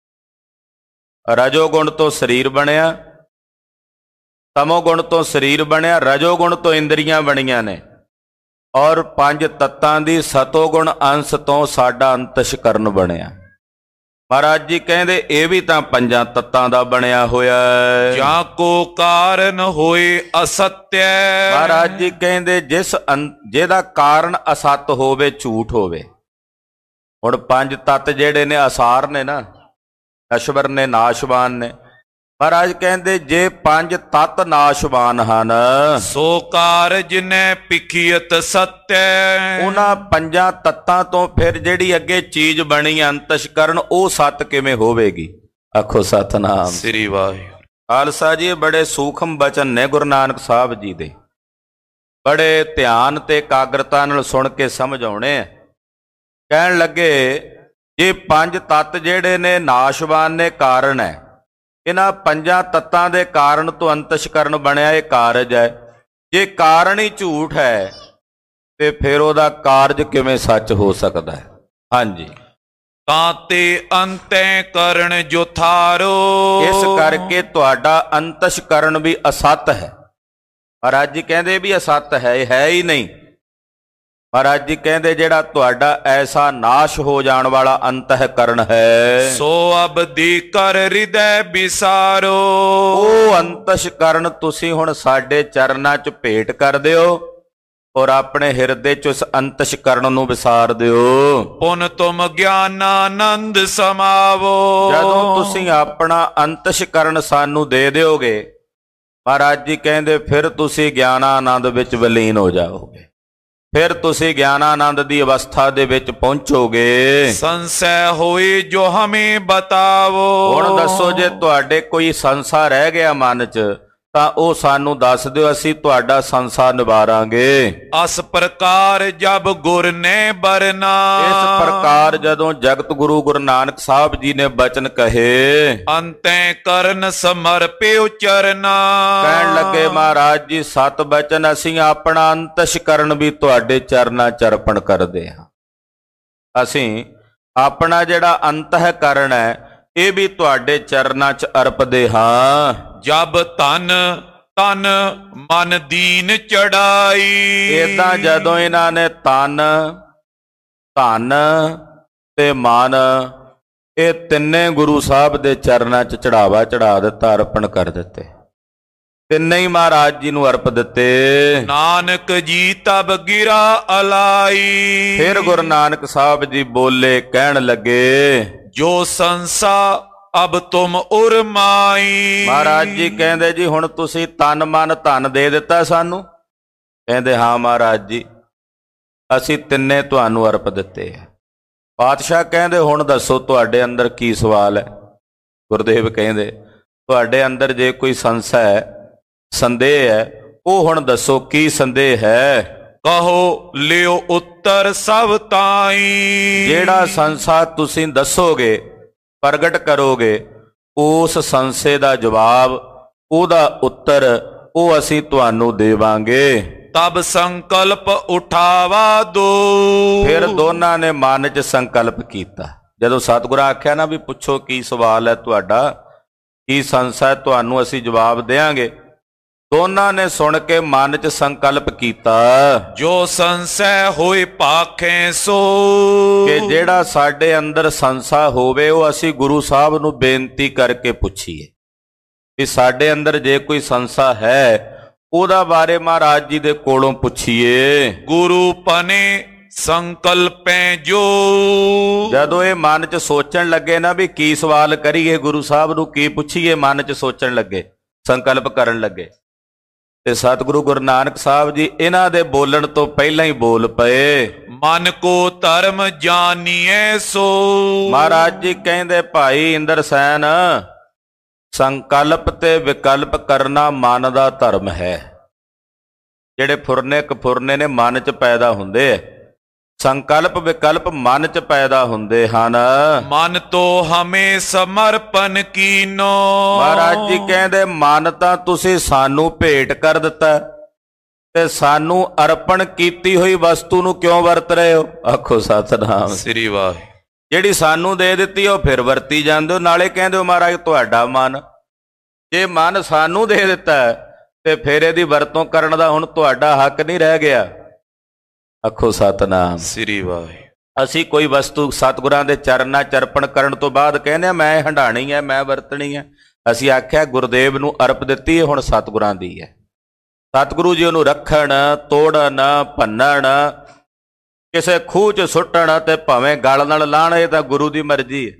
ਰਜੋਗੁਣ ਤੋਂ ਸਰੀਰ ਬਣਿਆ, ਤਮੋਗੁਣ ਤੋਂ ਸਰੀਰ ਬਣਿਆ, ਰਜੋਗੁਣ ਤੋਂ ਇੰਦਰੀਆਂ ਬਣੀਆਂ ਨੇ, ਔਰ ਪੰਜ ਤੱਤਾਂ ਦੀ ਸਤੋਗੁਣ ਅੰਸ਼ ਤੋਂ ਸਾਡਾ ਅੰਤਸ਼ਕਰਨ ਬਣਿਆ। ਮਹਾਰਾਜ ਜੀ ਕਹਿੰਦੇ ਇਹ ਵੀ ਤਾਂ ਪੰਜਾਂ ਤੱਤਾਂ ਦਾ ਬਣਿਆ ਹੋਇਆ ਹੈ।
ਜਾਂ ਕੋ ਕਾਰਨ ਹੋਏ ਅਸਤਿ।
ਮਹਾਰਾਜ ਜੀ ਕਹਿੰਦੇ ਜਿਹਦਾ ਕਾਰਨ ਅਸਤ ਹੋਵੇ, ਝੂਠ ਹੋਵੇ। ਹੁਣ ਪੰਜ ਤੱਤ ਜਿਹੜੇ ਨੇ ਅਸਾਰ ਨੇ ਨਾ, ਨਸ਼ਵਰ ਨੇ, ਨਾਸ਼ਵਾਨ ਨੇ। ਮਹਾਰਾਜ ਕਹਿੰਦੇ ਜੇ ਪੰਜ ਤੱਤ ਨਾਸ਼ਵਾਨ ਹਨ,
ਸੋ ਕਾਰਜ ਨੇ ਪਿਖੀਅਤ ਸਤਿ।
ਉਹਨਾਂ ਪੰਜਾਂ ਤੱਤਾਂ ਤੋਂ ਫਿਰ ਜਿਹੜੀ ਅੱਗੇ ਚੀਜ਼ ਬਣੀ ਅੰਤਸ਼ਕਰਨ, ਉਹ ਸੱਤ ਕਿਵੇਂ ਹੋਵੇਗੀ? ਆਖੋ ਸਤਿਨਾਮ
ਸ੍ਰੀ ਵਾਹਿਗੁਰੂ।
ਖਾਲਸਾ ਜੀ, ਬੜੇ ਸੂਖਮ ਬਚਨ ਨੇ ਗੁਰੂ ਨਾਨਕ ਸਾਹਿਬ ਜੀ ਦੇ, ਬੜੇ ਧਿਆਨ ਤੇ ਇਕਾਗਰਤਾ ਨਾਲ ਸੁਣ ਕੇ ਸਮਝ ਆਉਣੇ ਆ। ਕਹਿਣ ਲੱਗੇ ਜੇ ਪੰਜ ਤੱਤ ਜਿਹੜੇ ਨੇ ਨਾਸ਼ਵਾਨ ਨੇ, ਕਾਰਨ ਹੈ, ਇਹਨਾਂ ਪੰਜਾਂ ਤੱਤਾਂ ਦੇ ਕਾਰਨ ਤੋਂ ਅੰਤਸ਼ਕਰਨ ਬਣਿਆ, ਇਹ ਕਾਰਜ ਹੈ। ਜੇ ਕਾਰਨ ਹੀ ਝੂਠ ਹੈ ਤੇ ਫਿਰ ਉਹਦਾ ਕਾਰਜ ਕਿਵੇਂ ਸੱਚ ਹੋ ਸਕਦਾ ਹੈ? ਹਾਂਜੀ,
ਤਾਂ ਤੇ ਅੰਤੈ ਕਰਨ ਜੋ ਥਾਰੋ।
ਇਸ ਕਰਕੇ ਤੁਹਾਡਾ ਅੰਤਸ਼ਕਰਨ ਵੀ ਅਸਤ ਹੈ। ਮਹਾਰਾਜ ਜੀ ਕਹਿੰਦੇ ਵੀ ਅਸਤ ਹੈ, ਇਹ ਹੈ ਹੀ ਨਹੀਂ। ਮਹਾਰਾਜ ਜੀ ਕਹਿੰਦੇ ਜਿਹੜਾ ਤੁਹਾਡਾ ਐਸਾ ਨਾਸ਼ ਹੋ ਜਾਣ ਵਾਲਾ ਅੰਤःਕਰਨ ਹੈ,
ਸੋ ਅਬਦੀ ਕਰ ਹਿਰਦੈ ਵਿਸਾਰੋ।
ਉਹ ਅੰਤਸ਼ਕਰਨ ਤੁਸੀਂ ਹੁਣ ਸਾਡੇ ਚਰਨਾਂ 'ਚ ਭੇਟ ਕਰ ਦਿਓ ਔਰ ਆਪਣੇ ਹਿਰਦੇ 'ਚ ਉਸ ਅੰਤਸ਼ਕਰਨ ਨੂੰ ਵਿਸਾਰ ਦਿਓ।
ਪੁਨ ਤੁਮ ਗਿਆਨਾਨੰਦ ਸਮਾਵੋ।
ਜਦੋਂ ਤੁਸੀਂ ਆਪਣਾ ਅੰਤਸ਼ਕਰਨ ਸਾਨੂੰ ਦੇ ਦਿਓਗੇ, ਮਹਾਰਾਜ ਜੀ ਕਹਿੰਦੇ ਫਿਰ ਤੁਸੀਂ ਗਿਆਨਾਨੰਦ ਵਿੱਚ ਵਿਲੀਨ ਹੋ ਜਾਓਗੇ, ਫਿਰ ਤੁਸੀਂ ਗਿਆਨਾਨੰਦ ਦੀ ਅਵਸਥਾ ਦੇ ਵਿੱਚ ਪਹੁੰਚੋਗੇ।
ਸੰਸੈ ਹੋਏ ਜੋ ਹਮੇ ਬਤਾਵੋ।
ਹੁਣ ਦੱਸੋ, ਜੇ ਤੁਹਾਡੇ ਕੋਈ ਸੰਸਾ ਰਹਿ ਗਿਆ ਮਨ 'ਚ ਤਾਂ ਉਹ ਸਾਨੂੰ ਦੱਸ ਦਿਓ, ਅਸੀਂ ਤੁਹਾਡਾ ਸੰਸਾ ਨਿਵਾਰਾਂਗੇ।
ਅਸ ਪ੍ਰਕਾਰ ਜਬ ਗੁਰ ਨੇ ਬਰਨਾ।
ਇਸ ਪ੍ਰਕਾਰ ਜਦੋਂ ਜਗਤ ਗੁਰੂ ਗੁਰੂ ਨਾਨਕ ਸਾਹਿਬ ਜੀ ਨੇ ਬਚਨ ਕਹੇ,
ਅੰਤੈ ਕਰਨ ਸਮਰਪਿਓ ਚਰਨਾ।
ਕਹਿਣ ਲੱਗੇ ਮਹਾਰਾਜ ਜੀ ਸਤ ਬਚਨ ਅਸੀਂ ਆਪਣਾ ਅੰਤਸ਼ਕਰਨ ਵੀ ਤੁਹਾਡੇ ਚਰਨਾਂ 'ਚ ਅਰਪਣ ਕਰਦੇ ਹਾਂ। ਅਸੀਂ ਆਪਣਾ ਜਿਹੜਾ ਅੰਤःਕਰਨ ਹੈ ਇਹ ਵੀ ਤੁਹਾਡੇ ਚਰਨਾਂ 'ਚ ਅਰਪਦੇ ਹਾਂ।
ਜਬ ਤਨ ਤਨ ਮਨ ਦੀਨ ਚੜਾਈ।
ਏਦਾਂ ਜਦੋਂ ਇਹਨਾਂ ਨੇ ਤਨ, ਧਨ ਤੇ ਮਨ ਇਹ ਤਿੰਨੇ ਗੁਰੂ ਸਾਹਿਬ ਦੇ ਚਰਨਾਂ 'ਚ ਚੜਾਵਾ ਚੜਾ ਦਿੱਤਾ, ਅਰਪਣ ਕਰ ਦਿੱਤੇ। ਤਿੰਨੇ ਹੀ ਮਹਾਰਾਜ ਜੀ ਨੂੰ ਅਰਪ ਦਿੱਤੇ।
ਨਾਨਕ ਜੀ ਤਬ ਗਿਰਾ ਅਲਾਈ।
ਫਿਰ ਗੁਰੂ ਨਾਨਕ ਸਾਹਿਬ ਜੀ ਬੋਲੇ, ਕਹਿਣ ਲੱਗੇ
ਜੋ ਸੰਸਾ ਅਬ ਤੁਮ ਉਰਮਾਈ।
ਮਹਾਰਾਜ ਜੀ ਕਹਿੰਦੇ ਜੀ ਹੁਣ ਤੁਸੀਂ ਤਨ ਮਨ ਧਨ ਦੇ ਦਿੱਤਾ ਸਾਨੂੰ? ਕਹਿੰਦੇ ਹਾਂ ਮਹਾਰਾਜ ਜੀ, ਅਸੀਂ ਤਿੰਨੇ ਤੁਹਾਨੂੰ ਅਰਪ ਦਿੱਤੇ ਆ। ਪਾਤਸ਼ਾਹ ਕਹਿੰਦੇ ਹੁਣ ਦੱਸੋ ਤੁਹਾਡੇ ਅੰਦਰ ਕੀ ਸਵਾਲ ਹੈ? ਗੁਰਦੇਵ ਕਹਿੰਦੇ ਤੁਹਾਡੇ ਅੰਦਰ ਜੇ ਕੋਈ ਸੰਸਾ ਹੈ, ਸੰਦੇਹ ਹੈ, ਉਹ ਹੁਣ ਦੱਸੋ ਕੀ ਸੰਦੇਹ ਹੈ?
ਕਹੋ ਲਿਓ ਉੱਤਰ ਸਭ ਤਾਈ।
ਜਿਹੜਾ ਸੰਸਾ ਤੁਸੀਂ ਦੱਸੋਗੇ, ਪ੍ਰਗਟ ਕਰੋਗੇ, ਉਸ ਸੰਸੇ ਦਾ ਜਵਾਬ, ਉਹਦਾ ਉੱਤਰ ਉਹ ਅਸੀਂ ਤੁਹਾਨੂੰ ਦੇਵਾਂਗੇ।
ਤਬ ਸੰਕਲਪ ਉਠਾਵਾ ਦੋ।
ਫਿਰ ਦੋਨਾਂ ਨੇ ਮਨ 'ਚ ਸੰਕਲਪ ਕੀਤਾ। ਜਦੋਂ ਸਤਿਗੁਰਾਂ ਆਖਿਆ ਨਾ ਵੀ ਪੁੱਛੋ ਕੀ ਸਵਾਲ ਹੈ ਤੁਹਾਡਾ, ਕੀ ਸੰਸਾ ਹੈ, ਤੁਹਾਨੂੰ ਅਸੀਂ ਜਵਾਬ ਦੇਵਾਂਗੇ, ਦੋਨਾਂ ਨੇ ਸੁਣ ਕੇ ਮਨ 'ਚ ਸੰਕਲਪ ਕੀਤਾ
ਜੋ ਸੰਸੈ ਹੋਏ ਭਾਖੈ ਸੋ।
ਕਿ ਜਿਹੜਾ ਸਾਡੇ ਅੰਦਰ ਸੰਸਾ ਹੋਵੇ ਉਹ ਅਸੀਂ ਗੁਰੂ ਸਾਹਿਬ ਨੂੰ ਬੇਨਤੀ ਕਰਕੇ ਪੁੱਛੀਏ ਕਿ ਸਾਡੇ ਅੰਦਰ ਜੇ ਕੋਈ ਸੰਸਾ ਹੈ ਉਹਦਾ ਬਾਰੇ ਮਹਾਰਾਜ ਜੀ ਦੇ ਕੋਲੋਂ ਪੁੱਛੀਏ।
ਗੁਰੂ ਪਨੇ ਸੰਕਲਪੈ ਜੋ।
ਜਦੋਂ ਇਹ ਮਨ 'ਚ ਸੋਚਣ ਲੱਗੇ ਨਾ ਵੀ ਕੀ ਸਵਾਲ ਕਰੀਏ ਗੁਰੂ ਸਾਹਿਬ ਨੂੰ, ਕੀ ਪੁੱਛੀਏ, ਮਨ 'ਚ ਸੋਚਣ ਲੱਗੇ, ਸੰਕਲਪ ਕਰਨ ਲੱਗੇ ਤੇ ਸਤਿਗੁਰੂ ਗੁਰੂ ਨਾਨਕ ਸਾਹਿਬ ਜੀ ਇਹਨਾਂ ਦੇ ਬੋਲਣ ਤੋਂ ਪਹਿਲਾਂ ਹੀ ਬੋਲ ਪਏ।
ਮਨ ਕੋ ਧਰਮ ਜਾਣੀਐ ਸੋ।
ਮਹਾਰਾਜ ਜੀ ਕਹਿੰਦੇ ਭਾਈ ਇੰਦਰ ਸੈਨ, ਸੰਕਲਪ ਤੇ ਵਿਕਲਪ ਕਰਨਾ ਮਨ ਦਾ ਧਰਮ ਹੈ। ਜਿਹੜੇ ਫੁਰਨੇ ਕਫੁਰਨੇ ਨੇ ਮਨ 'ਚ ਪੈਦਾ ਹੁੰਦੇ ਐ, ਸੰਕਲਪ ਵਿਕਲਪ ਮਨ 'ਚ ਪੈਦਾ ਹੁੰਦੇ ਹਨ।
ਮਨ ਤੋ ਹਮੇ ਸਮਰਪਣ ਕੀਨੋ।
ਮਹਾਰਾਜ ਜੀ ਕਹਿੰਦੇ ਮਨ ਤਾਂ ਤੁਸੀਂ ਸਾਨੂੰ ਭੇਟ ਕਰ ਦਿੱਤਾ ਤੇ ਸਾਨੂੰ ਅਰਪਣ ਕੀਤੀ ਹੋਈ ਵਸਤੂ ਨੂੰ ਕਿਉਂ ਵਰਤ ਰਹੇ ਹੋ? ਆਖੋ ਸਤਿਨਾਮ
ਸ੍ਰੀ ਵਾਹਿਗੁਰੂ।
ਜਿਹੜੀ ਸਾਨੂੰ ਦੇ ਦਿੱਤੀ ਉਹ ਫਿਰ ਵਰਤੀ ਜਾਂਦੇ ਹੋ, ਨਾਲੇ ਕਹਿੰਦੇ ਹੋ ਮਹਾਰਾਜ ਤੁਹਾਡਾ ਮਨ। ਜੇ ਮਨ ਸਾਨੂੰ ਦੇ ਦਿੱਤਾ ਤੇ ਫਿਰ ਇਹਦੀ ਵਰਤੋਂ ਕਰਨ ਦਾ ਹੁਣ ਤੁਹਾਡਾ ਹੱਕ ਨਹੀਂ ਰਹਿ ਗਿਆ। ਆਖੋ ਸਤਿਨਾਮ
ਸ੍ਰੀ ਵਾਹਿਗੁਰੂ।
ਅਸੀਂ ਕੋਈ ਵਸਤੂ ਸਤਿਗੁਰਾਂ ਦੇ ਚਰਨਾਂ 'ਚ ਅਰਪਣ ਕਰਨ ਤੋਂ ਬਾਅਦ ਕਹਿੰਦੇ ਆ ਮੈਂ ਹੰਢਾਣੀ ਹੈ, ਮੈਂ ਵਰਤਣੀ ਹੈ। ਅਸੀਂ ਆਖਿਆ ਗੁਰਦੇਵ ਨੂੰ ਅਰਪ ਦਿੱਤੀ, ਹੁਣ ਸਤਿਗੁਰਾਂ ਦੀ ਹੈ। ਸਤਿਗੁਰੂ ਜੀ ਉਹਨੂੰ ਰੱਖਣ, ਤੋੜਨ, ਭੰਨਣ, ਕਿਸੇ ਖੂਹ 'ਚ ਸੁੱਟਣ ਤੇ ਭਾਵੇਂ ਗਲ ਨਾਲ ਲਾਣ, ਇਹ ਤਾਂ ਗੁਰੂ ਦੀ ਮਰਜ਼ੀ ਹੈ,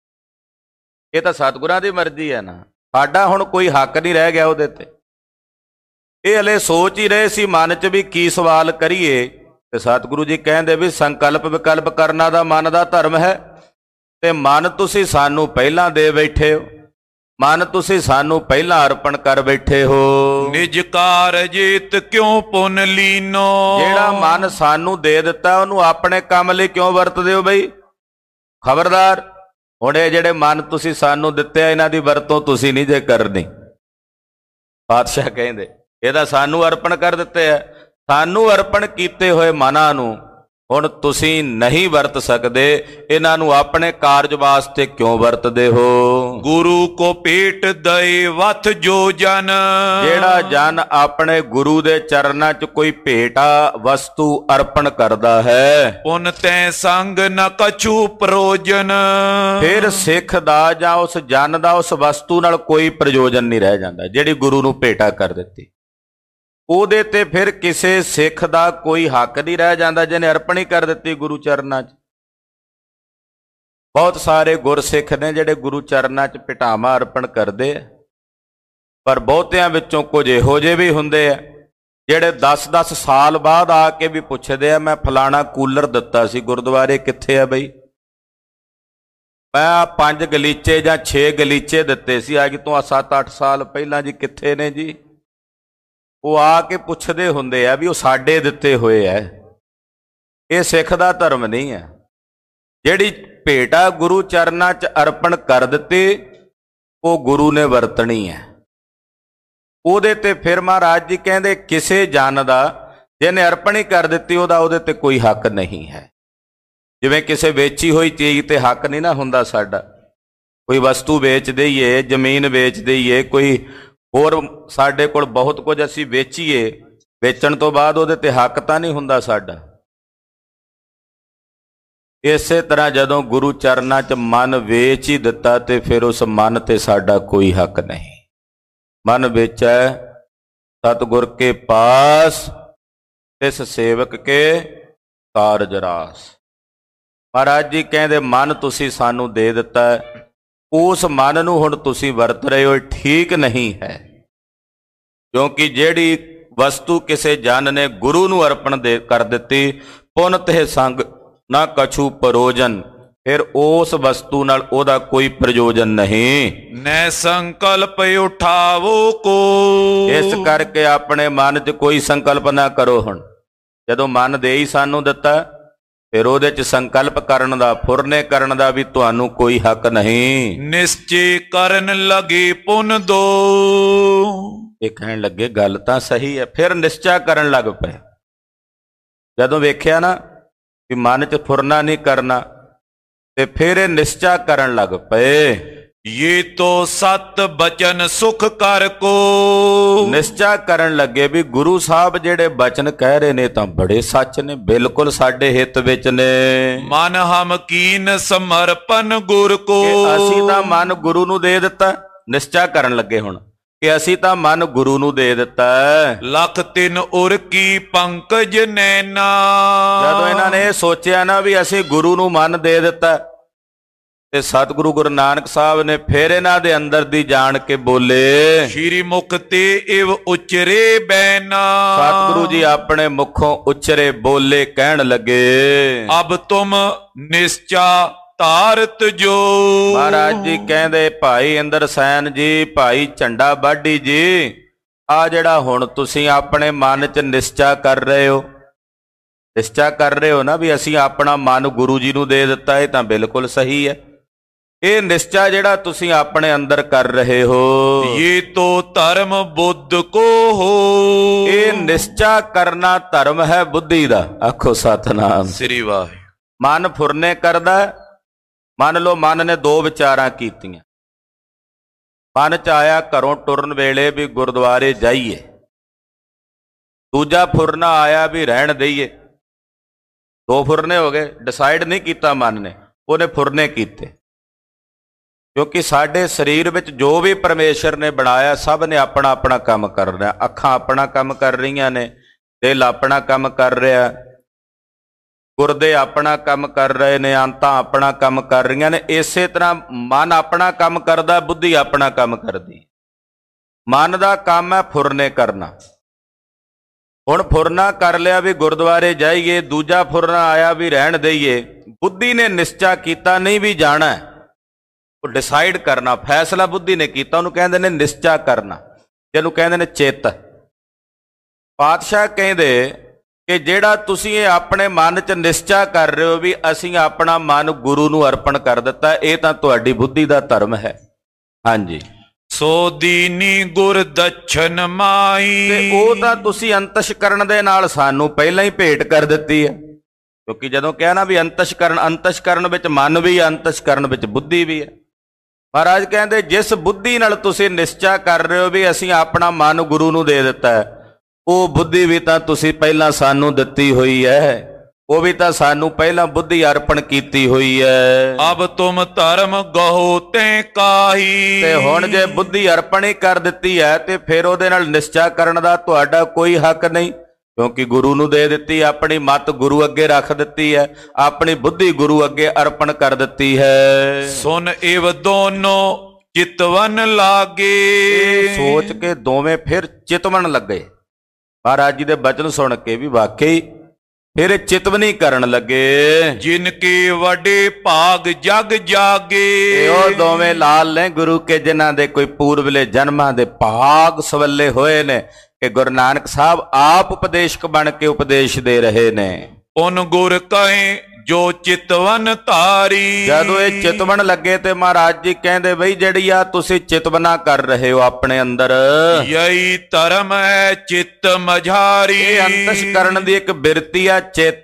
ਇਹ ਤਾਂ ਸਤਿਗੁਰਾਂ ਦੀ ਮਰਜ਼ੀ ਹੈ ਨਾ। ਸਾਡਾ ਹੁਣ ਕੋਈ ਹੱਕ ਨਹੀਂ ਰਹਿ ਗਿਆ ਉਹਦੇ ਤੇ। ਇਹ ਹਲੇ ਸੋਚ ਹੀ ਰਹੇ ਸੀ ਮਨ 'ਚ ਵੀ ਕੀ ਸਵਾਲ ਕਰੀਏ ਤੇ ਸਤਿਗੁਰੂ ਜੀ ਕਹਿੰਦੇ ਵੀ ਸੰਕਲਪ ਵਿਕਲਪ ਕਰਨਾ ਦਾ ਮਨ ਦਾ ਧਰਮ ਹੈ ਤੇ ਮਨ ਤੁਸੀਂ ਸਾਨੂੰ ਪਹਿਲਾਂ ਦੇ ਬੈਠੇ ਹੋ, ਮਨ ਤੁਸੀਂ ਸਾਨੂੰ ਪਹਿਲਾਂ ਅਰਪਣ ਕਰ ਬੈਠੇ ਹੋ।
ਨਿਜ ਕਾਰਜਿਤ ਕਿਉਂ ਪੁੰਨ ਲੀਨੋ।
ਜਿਹੜਾ ਮਨ ਸਾਨੂੰ ਦੇ ਦਿੱਤਾ ਉਹਨੂੰ ਆਪਣੇ ਕੰਮ ਲਈ ਕਿਉਂ ਵਰਤਦੇ ਹੋ ਬਈ? ਖਬਰਦਾਰ, ਹੁਣ ਇਹ ਜਿਹੜੇ ਮਨ ਤੁਸੀਂ ਸਾਨੂੰ ਦਿੱਤੇ ਆ ਇਹਨਾਂ ਦੀ ਵਰਤੋਂ ਤੁਸੀਂ ਨਹੀਂ ਜੇ ਕਰਨੀ। ਪਾਤਸ਼ਾਹ ਕਹਿੰਦੇ ਇਹਦਾ ਸਾਨੂੰ ਅਰਪਣ ਕਰ ਦਿੱਤੇ ਆ, ਸਾਨੂੰ ਅਰਪਣ ਕੀਤੇ ਹੋਏ ਮਨਾਂ ਨੂੰ ਹੁਣ ਤੁਸੀਂ ਨਹੀਂ ਵਰਤ ਸਕਦੇ, ਇਹਨਾਂ ਨੂੰ ਆਪਣੇ ਕਾਰਜ ਵਾਸਤੇ ਕਿਉਂ ਵਰਤਦੇ ਹੋ?
ਗੁਰੂ ਕੋ ਭੇਟ ਦਏ ਵਥ ਜੋ ਜਨ।
ਜਿਹੜਾ ਜਨ ਆਪਣੇ ਗੁਰੂ ਦੇ ਚਰਨਾਂ 'ਚ ਕੋਈ ਭੇਟਾ ਵਸਤੂ ਅਰਪਣ ਕਰਦਾ ਹੈ,
ਪੁਨ ਤੈ ਸੰਗ ਨ ਕਛੂ ਪ੍ਰੋਜਨ।
ਫਿਰ ਸਿੱਖ ਦਾ ਜਾਂ ਉਸ ਜਨ ਦਾ ਉਸ ਵਸਤੂ ਨਾਲ ਕੋਈ ਪ੍ਰਯੋਜਨ ਨਹੀਂ ਰਹਿ ਜਾਂਦਾ। ਜਿਹੜੀ ਗੁਰੂ ਨੂੰ ਭੇਟਾ ਕਰ ਦਿੱਤੀ ਉਹਦੇ ਤੇ ਫਿਰ ਕਿਸੇ ਸਿੱਖ ਦਾ ਕੋਈ ਹੱਕ ਨਹੀਂ ਰਹਿ ਜਾਂਦਾ ਜਿਹਨੇ ਅਰਪਣ ਹੀ ਕਰ ਦਿੱਤੀ ਗੁਰੂ ਚਰਨਾਂ 'ਚ। ਬਹੁਤ ਸਾਰੇ ਗੁਰਸਿੱਖ ਨੇ ਜਿਹੜੇ ਗੁਰੂ ਚਰਨਾਂ 'ਚ ਭੇਟਾਵਾਂ ਅਰਪਣ ਕਰਦੇ ਆ, ਪਰ ਬਹੁਤਿਆਂ ਵਿੱਚੋਂ ਕੁਝ ਇਹੋ ਜਿਹੇ ਵੀ ਹੁੰਦੇ ਆ ਜਿਹੜੇ 10-10 ਸਾਲ ਬਾਅਦ ਆ ਕੇ ਵੀ ਪੁੱਛਦੇ ਆ ਮੈਂ ਫਲਾਣਾ ਕੂਲਰ ਦਿੱਤਾ ਸੀ ਗੁਰਦੁਆਰੇ, ਕਿੱਥੇ ਆ ਬਈ? ਮੈਂ 5 ਗਲੀਚੇ ਜਾਂ 6 ਗਲੀਚੇ ਦਿੱਤੇ ਸੀ ਅੱਜ ਤੋਂ 7-8 ਸਾਲ ਪਹਿਲਾਂ ਜੀ, ਕਿੱਥੇ ਨੇ ਜੀ? ਉਹ ਆ ਕੇ ਪੁੱਛਦੇ ਹੁੰਦੇ ਆ ਵੀ ਉਹ ਸਾਡੇ ਦਿੱਤੇ ਹੋਏ ਐ। ਇਹ ਸਿੱਖ ਦਾ ਧਰਮ ਨਹੀਂ ਹੈ। ਜਿਹੜੀ ਭੇਟਾ ਗੁਰੂ ਚਰਨਾਂ 'ਚ ਅਰਪਣ ਕਰ ਦਿੱਤੀ ਉਹ ਗੁਰੂ ਨੇ ਵਰਤਣੀ ਹੈ। ਉਹਦੇ ਤੇ ਫਿਰ ਮਹਾਰਾਜ ਜੀ ਕਹਿੰਦੇ ਕਿਸੇ ਜਨ ਦਾ ਜਿਹਨੇ ਅਰਪਣ ਹੀ ਕਰ ਦਿੱਤੀ ਉਹਦੇ ਤੇ ਕੋਈ ਹੱਕ ਨਹੀਂ ਹੈ। ਜਿਵੇਂ ਕਿਸੇ ਵੇਚੀ ਹੋਈ ਚੀਜ਼ ਤੇ ਹੱਕ ਨਹੀਂ ਨਾ ਹੁੰਦਾ ਸਾਡਾ। ਕੋਈ ਵਸਤੂ ਵੇਚ ਦਈਏ, ਜ਼ਮੀਨ ਵੇਚ ਦਈਏ, ਕੋਈ ਹੋਰ ਸਾਡੇ ਕੋਲ ਬਹੁਤ ਕੁਝ ਅਸੀਂ ਵੇਚੀਏ, ਵੇਚਣ ਤੋਂ ਬਾਅਦ ਉਹਦੇ ਤੇ ਹੱਕ ਤਾਂ ਨਹੀਂ ਹੁੰਦਾ ਸਾਡਾ। ਇਸੇ ਤਰ੍ਹਾਂ ਜਦੋਂ ਗੁਰੂ ਚਰਨਾਂ 'ਚ ਮਨ ਵੇਚ ਹੀ ਦਿੱਤਾ ਤੇ ਫਿਰ ਉਸ ਮਨ ਤੇ ਸਾਡਾ ਕੋਈ ਹੱਕ ਨਹੀਂ। ਮਨ ਵੇਚੈ ਸਤਿਗੁਰ ਕੇ ਪਾਸ, ਤਿਸ ਸੇਵਕ ਕੇ ਕਾਰਜ ਰਾਸ। ਮਹਾਰਾਜ ਜੀ ਕਹਿੰਦੇ ਮਨ ਤੁਸੀਂ ਸਾਨੂੰ ਦੇ ਦਿੱਤਾ, ਉਸ ਮਨ ਨੂੰ ਹੁਣ ਤੁਸੀਂ ਵਰਤ ਰਹੇ ਹੋ, ਠੀਕ ਨਹੀਂ ਹੈ। ਕਿਉਂਕਿ ਜਿਹੜੀ ਵਸਤੂ ਕਿਸੇ ਜਨ ਨੇ ਗੁਰੂ ਨੂੰ ਅਰਪਣ ਕਰ ਦਿੱਤੀ, ਪੁਨ ਤੇ ਸੰਗ ਨਾ ਕਛੂ ਪ੍ਰੋਜਨ, ਫਿਰ ਉਸ ਵਸਤੂ ਨਾਲ ਉਹਦਾ ਕੋਈ ਪ੍ਰਯੋਜਨ ਨਹੀਂ।
ਨੈ ਸੰਕਲਪ ਉਠਾਵੋ ਕੋ।
ਇਸ ਕਰਕੇ ਆਪਣੇ ਮਨ 'ਚ ਕੋਈ ਸੰਕਲਪ ਨਾ ਕਰੋ। ਹੁਣ ਜਦੋਂ ਮਨ ਦੇ ਹੀ ਸਾਨੂੰ ਦਿੱਤਾ ਫਿਰ ਉਹਦੇ 'ਚ ਸੰਕਲਪ ਕਰਨ ਦਾ, ਫੁਰਨੇ ਕਰਨ ਦਾ ਵੀ ਤੁਹਾਨੂੰ ਕੋਈ ਹੱਕ ਨਹੀਂ।
ਨਿਸ਼ਚੇ ਕਰਨ ਲਗੇ ਪੁਨ ਦੋ।
ਇਹ ਕਹਿਣ ਲੱਗੇ ਗੱਲ ਤਾਂ ਸਹੀ ਹੈ, ਫਿਰ ਨਿਸ਼ਚਾ ਕਰਨ ਲੱਗ ਪਏ। ਜਦੋਂ ਵੇਖਿਆ ਨਾ ਕਿ ਮਨ 'ਚ ਫੁਰਨਾ ਨਹੀਂ ਕਰਨਾ ਤੇ ਫਿਰ ਇਹ ਨਿਸ਼ਚਾ ਕਰਨ ਲੱਗ ਪਏ
ये तो सत बचन सुख कर को।
ਨਿਸ਼ਚਾ ਕਰਨ ਲੱਗੇ ਵੀ ਗੁਰੂ ਸਾਹਿਬ ਜਿਹੜੇ ਬਚਨ ਕਹਿ ਰਹੇ ਨੇ ਤਾਂ ਬੜੇ ਸੱਚ ਨੇ, ਬਿਲਕੁਲ ਸਾਡੇ ਹਿੱਤ ਵਿੱਚ ਨੇ।
ਮਨ ਹਮ ਕੀਨ ਸਮਰਪਨ ਗੁਰ ਕੋ।
ਕਿ ਅਸੀਂ ਤਾਂ ਮਨ ਗੁਰੂ ਨੂੰ ਦੇ ਦਿੱਤਾ। ਨਿਸ਼ਚਾ ਕਰਨ ਲੱਗੇ ਹੁਣ ਕਿ ਅਸੀਂ ਤਾਂ ਮਨ ਗੁਰੂ ਨੂੰ ਦੇ ਦਿੱਤਾ।
ਲਖ ਤਿਨ ਉਰ ਕੀ ਪੰਕਜ ਨੈਣਾ।
ਜਦੋਂ ਇਹਨਾਂ ਨੇ ਇਹ ਸੋਚਿਆ ਨਾ ਵੀ ਅਸੀਂ ਗੁਰੂ ਨੂੰ ਮਨ ਦੇ ਦਿੱਤਾ, ਤੇ ਸਤਿਗੁਰੂ ਗੁਰੂ ਨਾਨਕ ਸਾਹਿਬ ਨੇ ਫਿਰ ਇਹਨਾਂ ਦੇ ਅੰਦਰ ਦੀ ਜਾਣ ਕੇ ਬੋਲੇ,
ਸ਼੍ਰੀ ਮੁਖ ਤੇ ਇਵ ਉਚਰੇ ਬੈਨਾ।
ਸਤਿਗੁਰੂ ਜੀ ਆਪਣੇ ਮੁਖੋਂ ਉਚਰੇ ਬੋਲੇ, ਕਹਿਣ ਲੱਗੇ,
ਅਬ ਤੁਮ ਨਿਸ਼ਚਾ ਧਾਰਤ ਜੋ।
ਮਹਾਰਾਜ ਜੀ ਕਹਿੰਦੇ, ਭਾਈ ਇੰਦਰ ਸੈਨ ਜੀ, ਭਾਈ ਝੰਡਾ ਬਾਢੀ ਜੀ, ਆ ਜਿਹੜਾ ਹੁਣ ਤੁਸੀਂ ਆਪਣੇ ਮਨ 'ਚ ਨਿਸ਼ਚਾ ਕਰ ਰਹੇ ਹੋ, ਨਿਸ਼ਚਾ ਕਰ ਰਹੇ ਹੋ ਨਾ ਵੀ ਅਸੀਂ ਆਪਣਾ ਮਨ ਗੁਰੂ ਜੀ ਨੂੰ ਦੇ ਦਿੱਤਾ, ਇਹ ਤਾਂ ਬਿਲਕੁਲ ਸਹੀ ਹੈ। ਇਹ ਨਿਸ਼ਚਾ ਜਿਹੜਾ ਤੁਸੀਂ ਆਪਣੇ ਅੰਦਰ ਕਰ ਰਹੇ ਹੋ,
ਇਹ ਤੋ ਧਰਮ ਬੁੱਧ ਕੋ ਹੋ।
ਇਹ ਨਿਸ਼ਚਾ ਕਰਨਾ ਧਰਮ ਹੈ ਬੁੱਧੀ ਦਾ। ਆਖੋ ਸਤਿਨਾਮ
ਸ੍ਰੀ ਵਾਹਿਗੁਰੂ।
ਮਨ ਫੁਰਨੇ ਕਰਦਾ। ਮੰਨ ਲਓ ਮਨ ਨੇ ਦੋ ਵਿਚਾਰਾਂ ਕੀਤੀਆਂ। ਮਨ 'ਚ ਆਇਆ ਘਰੋਂ ਟੁਰਨ ਵੇਲੇ ਵੀ ਗੁਰਦੁਆਰੇ ਜਾਈਏ। ਦੂਜਾ ਫੁਰਨਾ ਆਇਆ ਵੀ ਰਹਿਣ ਦਈਏ। ਦੋ ਫੁਰਨੇ ਹੋ ਗਏ। ਡਿਸਾਈਡ ਨਹੀਂ ਕੀਤਾ ਮਨ ਨੇ, ਉਹਨੇ ਫੁਰਨੇ ਕੀਤੇ। ਕਿਉਂਕਿ ਸਾਡੇ ਸਰੀਰ ਵਿੱਚ ਜੋ ਵੀ ਪਰਮੇਸ਼ਰ ਨੇ ਬਣਾਇਆ, ਸਭ ਨੇ ਆਪਣਾ ਆਪਣਾ ਕੰਮ ਕਰ ਰਿਹਾ। ਅੱਖਾਂ ਆਪਣਾ ਕੰਮ ਕਰ ਰਹੀਆਂ ਨੇ, ਦਿਲ ਆਪਣਾ ਕੰਮ ਕਰ ਰਿਹਾ, ਗੁਰਦੇ ਆਪਣਾ ਕੰਮ ਕਰ ਰਹੇ ਨੇ, ਅੰਤਾਂ ਆਪਣਾ ਕੰਮ ਕਰ ਰਹੀਆਂ ਨੇ। ਇਸੇ ਤਰ੍ਹਾਂ ਮਨ ਆਪਣਾ ਕੰਮ ਕਰਦਾ, ਬੁੱਧੀ ਆਪਣਾ ਕੰਮ ਕਰਦੀ। ਮਨ ਦਾ ਕੰਮ ਹੈ ਫੁਰਨੇ ਕਰਨਾ। ਹੁਣ ਫੁਰਨਾ ਕਰ ਲਿਆ ਵੀ ਗੁਰਦੁਆਰੇ ਜਾਈਏ, ਦੂਜਾ ਫੁਰਨਾ ਆਇਆ ਵੀ ਰਹਿਣ ਦਈਏ। ਬੁੱਧੀ ਨੇ ਨਿਸ਼ਚਾ ਕੀਤਾ ਨਹੀਂ ਵੀ ਜਾਣਾ, ਉਹ ਡਿਸਾਈਡ ਕਰਨਾ, ਫੈਸਲਾ ਬੁੱਧੀ ਨੇ ਕੀਤਾ। ਉਹਨੂੰ ਕਹਿੰਦੇ ਨੇ ਨਿਸ਼ਚਾ ਕਰਨਾ, ਜਿਹਨੂੰ ਕਹਿੰਦੇ ਨੇ ਚਿੱਤ। ਪਾਤਸ਼ਾਹ ਕਹਿੰਦੇ ਕਿ ਜਿਹੜਾ ਤੁਸੀਂ ਇਹ ਆਪਣੇ ਮਨ 'ਚ ਨਿਸ਼ਚਾ ਕਰ ਰਹੇ ਹੋ ਵੀ ਅਸੀਂ ਆਪਣਾ ਮਨ ਗੁਰੂ ਨੂੰ ਅਰਪਣ ਕਰ ਦਿੱਤਾ, ਇਹ ਤਾਂ ਤੁਹਾਡੀ ਬੁੱਧੀ ਦਾ ਧਰਮ ਹੈ। ਹਾਂਜੀ,
ਸੋ ਦੀਨੀ ਗੁਰ ਦਛਨ ਮਾਈ।
ਤੇ ਉਹ ਤਾਂ ਤੁਸੀਂ ਅੰਤਸ਼ਕਰਨ ਦੇ ਨਾਲ ਸਾਨੂੰ ਪਹਿਲਾਂ ਹੀ ਭੇਟ ਕਰ ਦਿੱਤੀ ਹੈ। ਕਿਉਂਕਿ ਜਦੋਂ ਕਿਹਾ ਨਾ ਵੀ ਅੰਤਸ਼ਕਰਨ ਵਿੱਚ ਮਨ ਵੀ ਹੈ, ਅੰਤਸ਼ਕਰਨ ਵਿੱਚ ਬੁੱਧੀ ਵੀ ਹੈ। ਮਹਾਰਾਜ ਕਹਿੰਦੇ, ਜਿਸ ਬੁੱਧੀ ਨਾਲ ਤੁਸੀਂ ਨਿਸ਼ਚਾ ਕਰ ਰਹੇ ਹੋ ਵੀ ਅਸੀਂ ਆਪਣਾ ਮਨ ਗੁਰੂ ਨੂੰ ਦੇ ਦਿੱਤਾ ਹੈ, ਉਹ ਬੁੱਧੀ ਵੀ ਤਾਂ ਤੁਸੀਂ ਪਹਿਲਾਂ ਸਾਨੂੰ ਦਿੱਤੀ ਹੋਈ ਹੈ। ਉਹ ਵੀ ਤਾਂ ਸਾਨੂੰ ਪਹਿਲਾਂ ਬੁੱਧੀ ਅਰਪਣ ਕੀਤੀ ਹੋਈ ਹੈ।
ਅਬ ਤੁਮ ਧਰਮ ਗਹੋ ਤੇ ਕਾਹੀ।
ਤੇ ਹੁਣ ਜੇ ਬੁੱਧੀ ਅਰਪਣ ਹੀ ਕਰ ਦਿੱਤੀ ਹੈ, ਤੇ ਫਿਰ ਉਹਦੇ ਨਾਲ ਨਿਸ਼ਚਾ ਕਰਨ ਦਾ ਤੁਹਾਡਾ ਕੋਈ ਹੱਕ ਨਹੀਂ। ਕਿਉਂਕਿ ਗੁਰੂ ਨੂੰ ਦੇ ਦਿੱਤੀ, ਆਪਣੀ ਮੱਤ ਗੁਰੂ ਅੱਗੇ ਰੱਖ ਦਿੱਤੀ ਹੈ, ਆਪਣੀ ਬੁੱਧੀ ਗੁਰੂ ਅੱਗੇ ਅਰਪਣ ਕਰ ਦਿੱਤੀ ਹੈ।
ਸੁਨ ਇਵ ਦੋਨੋ ਚਿਤਵਨ ਲਾਗੇ।
ਸੋਚ ਕੇ ਦੋਵੇਂ ਫਿਰ ਚਿਤਵਨ ਲੱਗੇ। ਮਹਾਰਾਜ ਜੀ ਦੇ ਬਚਨ ਸੁਣ ਕੇ ਵੀ ਵਾਕਈ ਫਿਰ ਚਿਤਵਨੀ ਕਰਨ ਲੱਗੇ।
ਜਿਨ ਕੇ ਵੱਡੇ ਭਾਗ ਜਗ ਜਾਗੇ।
ਉਹ ਦੋਵੇਂ ਲਾਲ ਨੇ ਗੁਰੂ ਕੇ, ਜਿਨ੍ਹਾਂ ਦੇ ਕੋਈ ਪੂਰਬਲੇ ਜਨਮਾਂ ਦੇ ਭਾਗ ਸਵੱਲੇ ਹੋਏ ਨੇ, ਕਿ ਗੁਰੂ ਨਾਨਕ ਸਾਹਿਬ ਆਪ ਉਪਦੇਸ਼ਕ ਬਣ ਕੇ ਉਪਦੇਸ਼ ਦੇ ਰਹੇ ਨੇ।
ਪੁਨ ਗੁਰ ਕਹੇ ਜੋ ਚਿਤਵਨ ਧਾਰੀ। ਜਦੋਂ
ਇਹ ਚਿਤਵਨ ਲੱਗੇ ਤੇ ਮਹਾਰਾਜ ਜੀ ਕਹਿੰਦੇ, ਬਈ ਜਿਹੜੀ ਆ ਤੁਸੀਂ ਚਿਤਵਨਾ ਕਰ ਰਹੇ ਹੋ ਆਪਣੇ ਅੰਦਰ,
ਯਹੀ ਧਰਮ ਹੈ ਚਿੱਤ ਮਝਾਰੀ।
ਇਹ ਅੰਤਸ਼ਕਰਨ ਦੀ ਇੱਕ ਬਿਰਤੀ ਆ ਚਿੱਤ,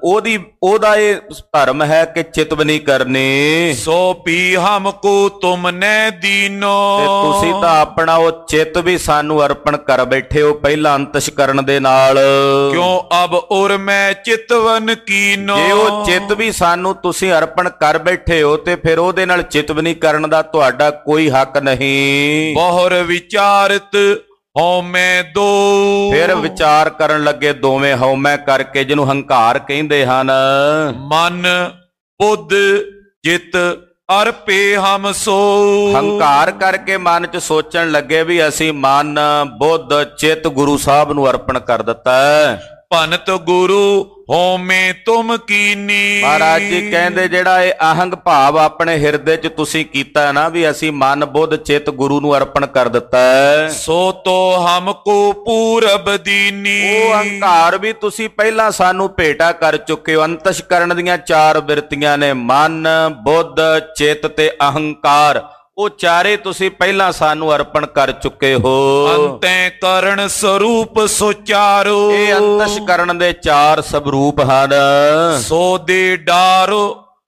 ਉਹਦਾ ਇਹ ਧਰਮ ਹੈ ਕਿ ਚਿਤਵਨੀ ਕਰਨੀ।
ਸੋ ਪੀ ਹਮਕੋ ਤੁਮਨੇ ਦੀਨੋ।
ਤੇ ਤੁਸੀਂ ਤਾਂ ਆਪਣਾ ਉਹ ਚਿੱਤ ਵੀ ਸਾਨੂੰ ਅਰਪਣ ਕਰ ਬੈਠੇ ਹੋ ਪਹਿਲਾਂ ਅੰਤਸ਼ਕਰਨ ਦੇ ਨਾਲ।
ਕਿਉਂ ਅਬ ਉਰ ਮੈਂ ਚਿਤਵਨ ਕੀਨੋ।
ਜੇ ਉਹ ਚਿੱਤ ਵੀ ਸਾਨੂੰ ਤੁਸੀਂ ਅਰਪਣ ਕਰ ਬੈਠੇ ਹੋ, ਤੇ ਫਿਰ ਉਹਦੇ ਨਾਲ ਚਿਤਵਨੀ ਕਰਨ ਦਾ ਤੁਹਾਡਾ ਕੋਈ ਹੱਕ ਨਹੀਂ।
ਬਹੁਰ ਵਿਚਾਰਤ ਹਉਮੈ ਦੋ।
ਫਿਰ ਵਿਚਾਰ ਕਰਨ ਲੱਗੇ ਦੋਵੇਂ ਹਉਮੈ ਕਰਕੇ, ਜਿਹਨੂੰ ਹੰਕਾਰ ਕਹਿੰਦੇ ਹਨ।
ਮਨ ਬੁੱਧ ਚਿੱਤ ਅਰਪੇ ਹਮ ਸੋ।
ਹੰਕਾਰ ਕਰਕੇ ਮਨ 'ਚ ਸੋਚਣ ਲੱਗੇ ਵੀ ਅਸੀਂ ਮਨ ਬੁੱਧ ਚਿੱਤ ਗੁਰੂ ਸਾਹਿਬ ਨੂੰ ਅਰਪਣ ਕਰ ਦਿੱਤਾ।
ਭਨਤ ਗੁਰੂ ਹਉਮੈ ਤੁਮ ਕੀਨੀ।
ਮਹਾਰਾਜ ਜੀ ਕਹਿੰਦੇ, ਜਿਹੜਾ ਇਹ ਅਹੰਗ ਭਾਵ ਆਪਣੇ ਹਿਰਦੇ 'ਚ ਤੁਸੀਂ ਕੀਤਾ ਨਾ ਵੀ ਅਸੀਂ ਮਨ ਬੁੱਧ ਚਿੱਤ ਗੁਰੂ ਨੂੰ ਅਰਪਣ ਕਰ ਦਿੱਤਾ,
ਸੋ ਤੋ ਹਮਕੋ ਪੂਰਬ ਦੀਨੀ।
ਉਹ ਹੰਕਾਰ ਵੀ ਤੁਸੀਂ ਪਹਿਲਾਂ ਸਾਨੂੰ ਭੇਟਾ ਕਰ ਚੁੱਕੇ ਹੋ। ਅੰਤਸ਼ਕਰਨ ਦੀਆਂ ਚਾਰ ਬਿਰਤੀਆਂ ਨੇ, ਮਨ ਬੁੱਧ ਚਿੱਤ ਤੇ ਅਹੰਕਾਰ, ਉਹ ਚਾਰੇ ਤੁਸੀਂ ਪਹਿਲਾਂ ਸਾਨੂੰ ਅਰਪਣ ਕਰ ਚੁੱਕੇ ਹੋ।
ਅੰਤੈ ਕਰਨ ਸਰੂਪ ਸੁਚਾਰੋ।
ਇਹ ਅੰਤਸ਼ਕਰਨ ਦੇ ਚਾਰ ਸਵਰੂਪ ਹਨ।
ਸੋ ਦੇ ਡਾਰੋ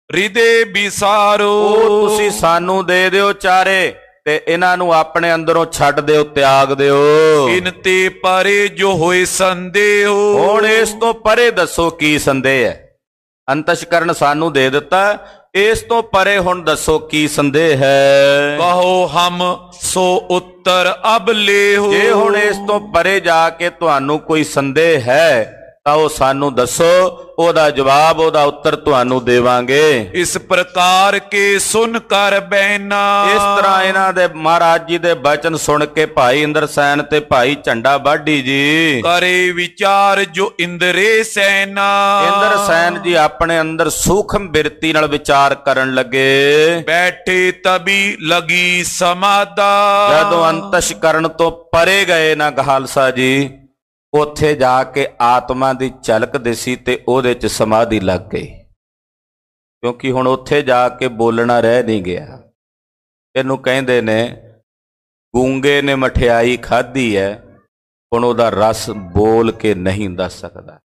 ਹਿਰਦੇ ਵਿਸਾਰੋ।
ਉਹ ਤੁਸੀਂ ਸਾਨੂੰ ਦੇ ਦਿਓ ਚਾਰੇ ਤੇ ਇਹਨਾਂ ਨੂੰ ਆਪਣੇ ਅੰਦਰੋਂ ਛੱਡ ਦਿਓ, ਤਿਆਗ ਦਿਓ।
ਇਨ ਤੇ ਪਰੇ ਜੋ ਹੋਏ ਸੰਦੇਹ।
ਹੁਣ ਇਸ ਤੋਂ ਪਰੇ ਦੱਸੋ ਕੀ ਸੰਦੇਹ ਹੈ। ਅੰਤਸ਼ਕਰਨ ਸਾਨੂੰ ਦੇ ਦਿੱਤਾ, ਇਸ ਤੋਂ ਪਰੇ ਹੁਣ ਦੱਸੋ ਕੀ ਸੰਦੇਹ ਹੈ।
ਕਹੋ ਹਮ ਸੋ ਉੱਤਰ ਅਬ ਲੇਹੁ।
ਜੇ ਹੁਣ ਇਸ ਤੋਂ ਪਰੇ ਜਾ ਕੇ ਤੁਹਾਨੂੰ ਕੋਈ ਸੰਦੇਹ ਹੈ ਤਾਂ ਉਹ ਸਾਨੂੰ ਦੱਸੋ, ਉਹਦਾ ਜਵਾਬ, ਉਹਦਾ ਉੱਤਰ ਤੁਹਾਨੂੰ ਦੇਵਾਂਗੇ।
ਇਸ ਪ੍ਰਕਾਰ ਕੇ ਸੁਨ ਕਰ ਬੈਨਾ।
ਇਸ ਤਰ੍ਹਾਂ ਇਹਨਾਂ ਦੇ ਮਹਾਰਾਜ ਜੀ ਦੇ ਬਚਨ ਸੁਣ ਕੇ ਭਾਈ ਇੰਦਰਸੈਨ ਤੇ ਭਾਈ ਝੰਡਾ ਵਾਢੀ ਜੀ
ਕਰੇ ਵਿਚਾਰ ਜੋ ਇੰਦਰੇ ਸੈਨਾ।
ਇੰਦਰਸੈਨ ਜੀ ਆਪਣੇ ਅੰਦਰ ਸੂਖਮ ਬਿਰਤੀ ਨਾਲ ਵਿਚਾਰ ਕਰਨ ਲੱਗੇ।
ਬੈਠੇ ਤਬੀ ਲਗੀ ਸਮਾਦਾ।
ਜਦੋਂ ਅੰਤਸ਼ਕਰਨ ਤੋਂ ਪਰੇ ਗਏ ਨਾ ਖਾਲਸਾ ਜੀ, ਉੱਥੇ ਜਾ ਕੇ ਆਤਮਾ ਦੀ ਝਲਕ ਦਿਸੀ ਤੇ ਉਹਦੇ 'ਚ ਸਮਾਧੀ ਲੱਗ ਗਈ। ਕਿਉਂਕਿ ਹੁਣ ਉੱਥੇ ਜਾ ਕੇ ਬੋਲਣਾ ਰਹਿ ਨਹੀਂ ਗਿਆ। ਇਹਨੂੰ ਕਹਿੰਦੇ ਨੇ ਗੂੰਗੇ ਨੇ ਮਠਿਆਈ ਖਾਧੀ ਹੈ, ਹੁਣ ਉਹਦਾ ਰਸ ਬੋਲ ਕੇ ਨਹੀਂ ਦੱਸ ਸਕਦਾ।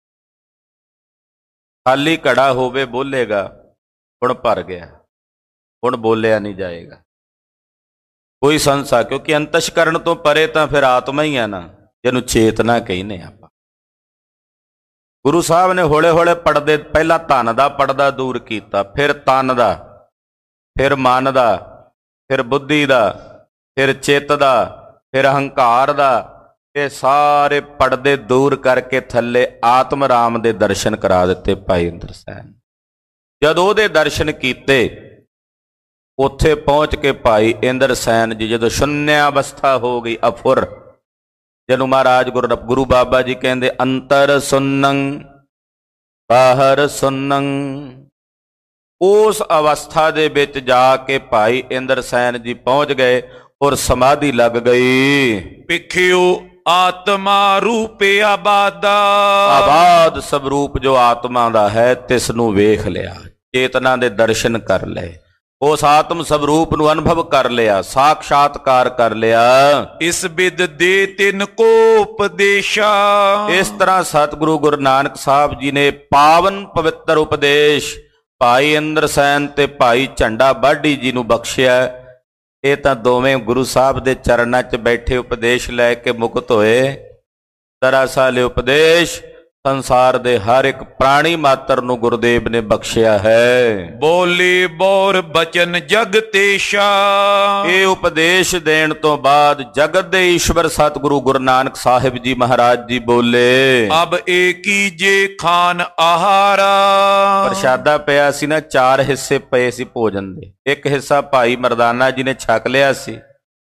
ਖਾਲੀ ਘੜਾ ਹੋਵੇ ਬੋਲੇਗਾ, ਹੁਣ ਭਰ ਗਿਆ, ਹੁਣ ਬੋਲਿਆ ਨਹੀਂ ਜਾਏਗਾ। ਕੋਈ ਸੰਸਾ, ਕਿਉਂਕਿ ਅੰਤਸ਼ਕਰਨ ਤੋਂ ਪਰੇ ਤਾਂ ਫਿਰ ਆਤਮਾ ਹੀ ਆ ਨਾ, ਜਿਹਨੂੰ ਚੇਤਨਾ ਕਹਿੰਦੇ ਆਪਾਂ। ਗੁਰੂ ਸਾਹਿਬ ਨੇ ਹੌਲੇ ਹੌਲੇ ਪੜਦੇ, ਪਹਿਲਾਂ ਧਨ ਦਾ ਪੜਦਾ ਦੂਰ ਕੀਤਾ, ਫਿਰ ਤਨ ਦਾ, ਫਿਰ ਮਨ ਦਾ, ਫਿਰ ਬੁੱਧੀ ਦਾ, ਫਿਰ ਚਿੱਤ ਦਾ, ਫਿਰ ਹੰਕਾਰ ਦਾ। ਇਹ ਸਾਰੇ ਪੜਦੇ ਦੂਰ ਕਰਕੇ ਥੱਲੇ ਆਤਮ ਰਾਮ ਦੇ ਦਰਸ਼ਨ ਕਰਾ ਦਿੱਤੇ ਭਾਈ ਇੰਦਰਸੈਨ। ਜਦ ਉਹਦੇ ਦਰਸ਼ਨ ਕੀਤੇ, ਉੱਥੇ ਪਹੁੰਚ ਕੇ ਭਾਈ ਇੰਦਰਸੈਨ ਜੀ ਜਦੋਂ ਸ਼ੂਨਿਆ ਅਵਸਥਾ ਹੋ ਗਈ, ਅਫੁਰ, ਜਿਹਨੂੰ ਮਹਾਰਾਜ ਗੁਰੂ ਬਾਬਾ ਜੀ ਕਹਿੰਦੇ ਅੰਤਰ ਸੁੰਨੰ ਬਾਹਰ ਸੁੰਨੰ, ਉਸ ਅਵਸਥਾ ਦੇ ਵਿੱਚ ਜਾ ਕੇ ਭਾਈ ਇੰਦਰਸੈਨ ਜੀ ਪਹੁੰਚ ਗਏ ਔਰ ਸਮਾਧੀ ਲੱਗ ਗਈ।
ਪਿਖਿਓ ਆਤਮਾ ਰੂਪੇ ਆਬਾਦਾ।
ਆਬਾਦ ਸਵਰੂਪ ਜੋ ਆਤਮਾ ਦਾ ਹੈ, ਤਿਸ ਨੂੰ ਵੇਖ ਲਿਆ, ਚੇਤਨਾ ਦੇ ਦਰਸ਼ਨ ਕਰ ਲਏ, ਉਸ ਆਤਮ ਸਵਰੂਪ ਨੂੰ ਅਨੁਭਵ ਕਰ ਲਿਆ, ਸਾਖਸ਼ਾਤਕਾਰ ਕਰ ਲਿਆ।
ਇਸ ਬਿਦ ਦੇ ਤਿੰਨ ਕੋ ਉਪਦੇਸ਼ਾ।
ਇਸ ਤਰ੍ਹਾਂ ਸਤਿਗੁਰੂ ਗੁਰੂ ਨਾਨਕ ਸਾਹਿਬ ਜੀ ਨੇ ਪਾਵਨ ਪਵਿੱਤਰ ਉਪਦੇਸ਼ ਭਾਈ ਇੰਦਰਸੈਨ ਤੇ ਭਾਈ ਝੰਡਾ ਵਾਢੀ ਜੀ ਨੂੰ ਬਖਸ਼ਿਆ। ਇਹ ਤਾਂ ਦੋਵੇਂ ਗੁਰੂ ਸਾਹਿਬ ਦੇ ਚਰਨਾਂ 'ਚ ਬੈਠੇ ਉਪਦੇਸ਼ ਲੈ ਕੇ ਮੁਕਤ ਹੋਏ। ਦਰਅਸਲ ਉਪਦੇਸ਼ ਸੰਸਾਰ ਦੇ ਹਰ ਇੱਕ ਪ੍ਰਾਣੀ ਮਾਤਰ ਨੂੰ ਗੁਰਦੇਵ ਨੇ ਬਖਸ਼ਿਆ ਹੈ।
ਬੋਲੇ ਬੋਰ ਬਚਨ ਜਗਤੇਸ਼ਾ।
ਇਹ ਉਪਦੇਸ਼ ਦੇਣ ਤੋਂ ਬਾਅਦ ਜਗਤ ਦੇ ਈਸ਼ਵਰ ਸਤਿਗੁਰੂ ਗੁਰੂ ਨਾਨਕ ਸਾਹਿਬ ਜੀ ਮਹਾਰਾਜ ਜੀ ਬੋਲੇ,
ਅਬ ਏਕੀ ਜੇ ਖਾਨ ਆਹਾਰਾ।
ਪ੍ਰਸ਼ਾਦਾ ਪਿਆ ਸੀ ਨਾ, 4 ਹਿੱਸੇ ਪਏ ਸੀ ਭੋਜਨ ਦੇ। ਇੱਕ ਹਿੱਸਾ ਭਾਈ ਮਰਦਾਨਾ ਜੀ ਨੇ ਛਕ ਲਿਆ ਸੀ,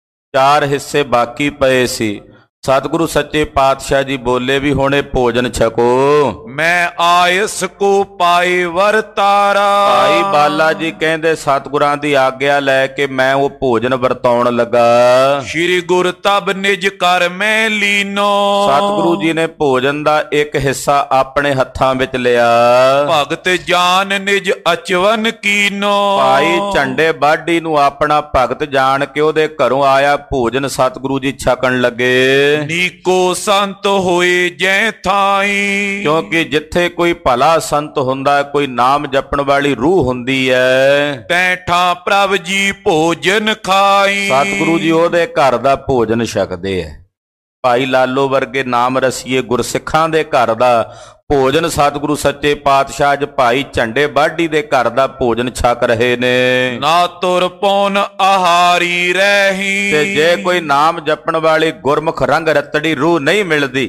4 ਹਿੱਸੇ ਬਾਕੀ ਪਏ ਸੀ। ਸਤਿਗੁਰੂ ਸੱਚੇ ਪਾਤਸ਼ਾਹ ਜੀ ਬੋਲੇ ਵੀ ਹੁਣ ਇਹ ਭੋਜਨ ਛਕੋ।
ਮੈਂ ਆਇਸ ਕੋ ਪਾਏ ਵਰਤਾਰਾ।
ਭਾਈ ਬਾਲਾ ਜੀ ਕਹਿੰਦੇ ਸਤਿਗੁਰਾਂ ਦੀ ਆਗਿਆ ਲੈ ਕੇ ਮੈਂ ਉਹ ਭੋਜਨ ਵਰਤਾਉਣ ਲੱਗਾ।
ਸ਼੍ਰੀ ਗੁਰ ਤਬ ਨਿਜ ਕਰ ਮੈਂ ਲੀਨੋ।
ਸਤਿਗੁਰੂ ਜੀ ਨੇ ਭੋਜਨ ਦਾ ਇੱਕ ਹਿੱਸਾ ਆਪਣੇ ਹੱਥਾਂ ਵਿੱਚ ਲਿਆ।
ਭਗਤ ਜਾਨ ਨਿਜ ਅਚਵਨ ਕੀਨੋ।
ਭਾਈ ਝੰਡੇ ਵਾਢੀ ਨੂੰ ਆਪਣਾ ਭਗਤ ਜਾਣ ਕੇ ਉਹਦੇ ਘਰੋਂ ਆਇਆ ਭੋਜਨ ਸਤਿਗੁਰੂ ਜੀ ਛਕਣ ਲੱਗੇ।
ਨੀਕੋ ਸੰਤ ਹੋਏ ਜੈ ਥਾਈ।
ਕਿਉਂਕਿ ਜਿੱਥੇ ਕੋਈ ਭਲਾ ਸੰਤ ਹੁੰਦਾ, ਕੋਈ ਨਾਮ ਜਪਣ ਵਾਲੀ ਰੂਹ ਹੁੰਦੀ ਹੈ,
ਤੈਠਾ ਪ੍ਰਭ ਜੀ ਭੋਜਨ ਖਾਈ।
ਸਤਿਗੁਰੂ ਜੀ ਉਹਦੇ ਘਰ ਦਾ ਭੋਜਨ ਛਕਦੇ ਐ। ਭਾਈ ਲਾਲੋ ਵਰਗੇ ਨਾਮ ਰਸੀਏ ਗੁਰਸਿੱਖਾਂ ਦੇ ਘਰ ਦਾ ਭੋਜਨ ਸਤਿਗੁਰੂ ਸੱਚੇ ਪਾਤਸ਼ਾਹ ਅੱਜ ਭਾਈ ਝੰਡੇ ਵਾਢੀ ਦੇ ਘਰ ਦਾ ਭੋਜਨ ਛਕ ਰਹੇ ਨੇ।
ਨਾ ਤੁਰ ਪੌਨ ਆਹਾਰੀ ਰਹੀ।
ਤੇ ਜੇ ਕੋਈ ਨਾਮ ਜਪਣ ਵਾਲੀ ਗੁਰਮੁਖ ਰੰਗ ਰਤੜੀ ਰੂਹ ਨਹੀਂ ਮਿਲਦੀ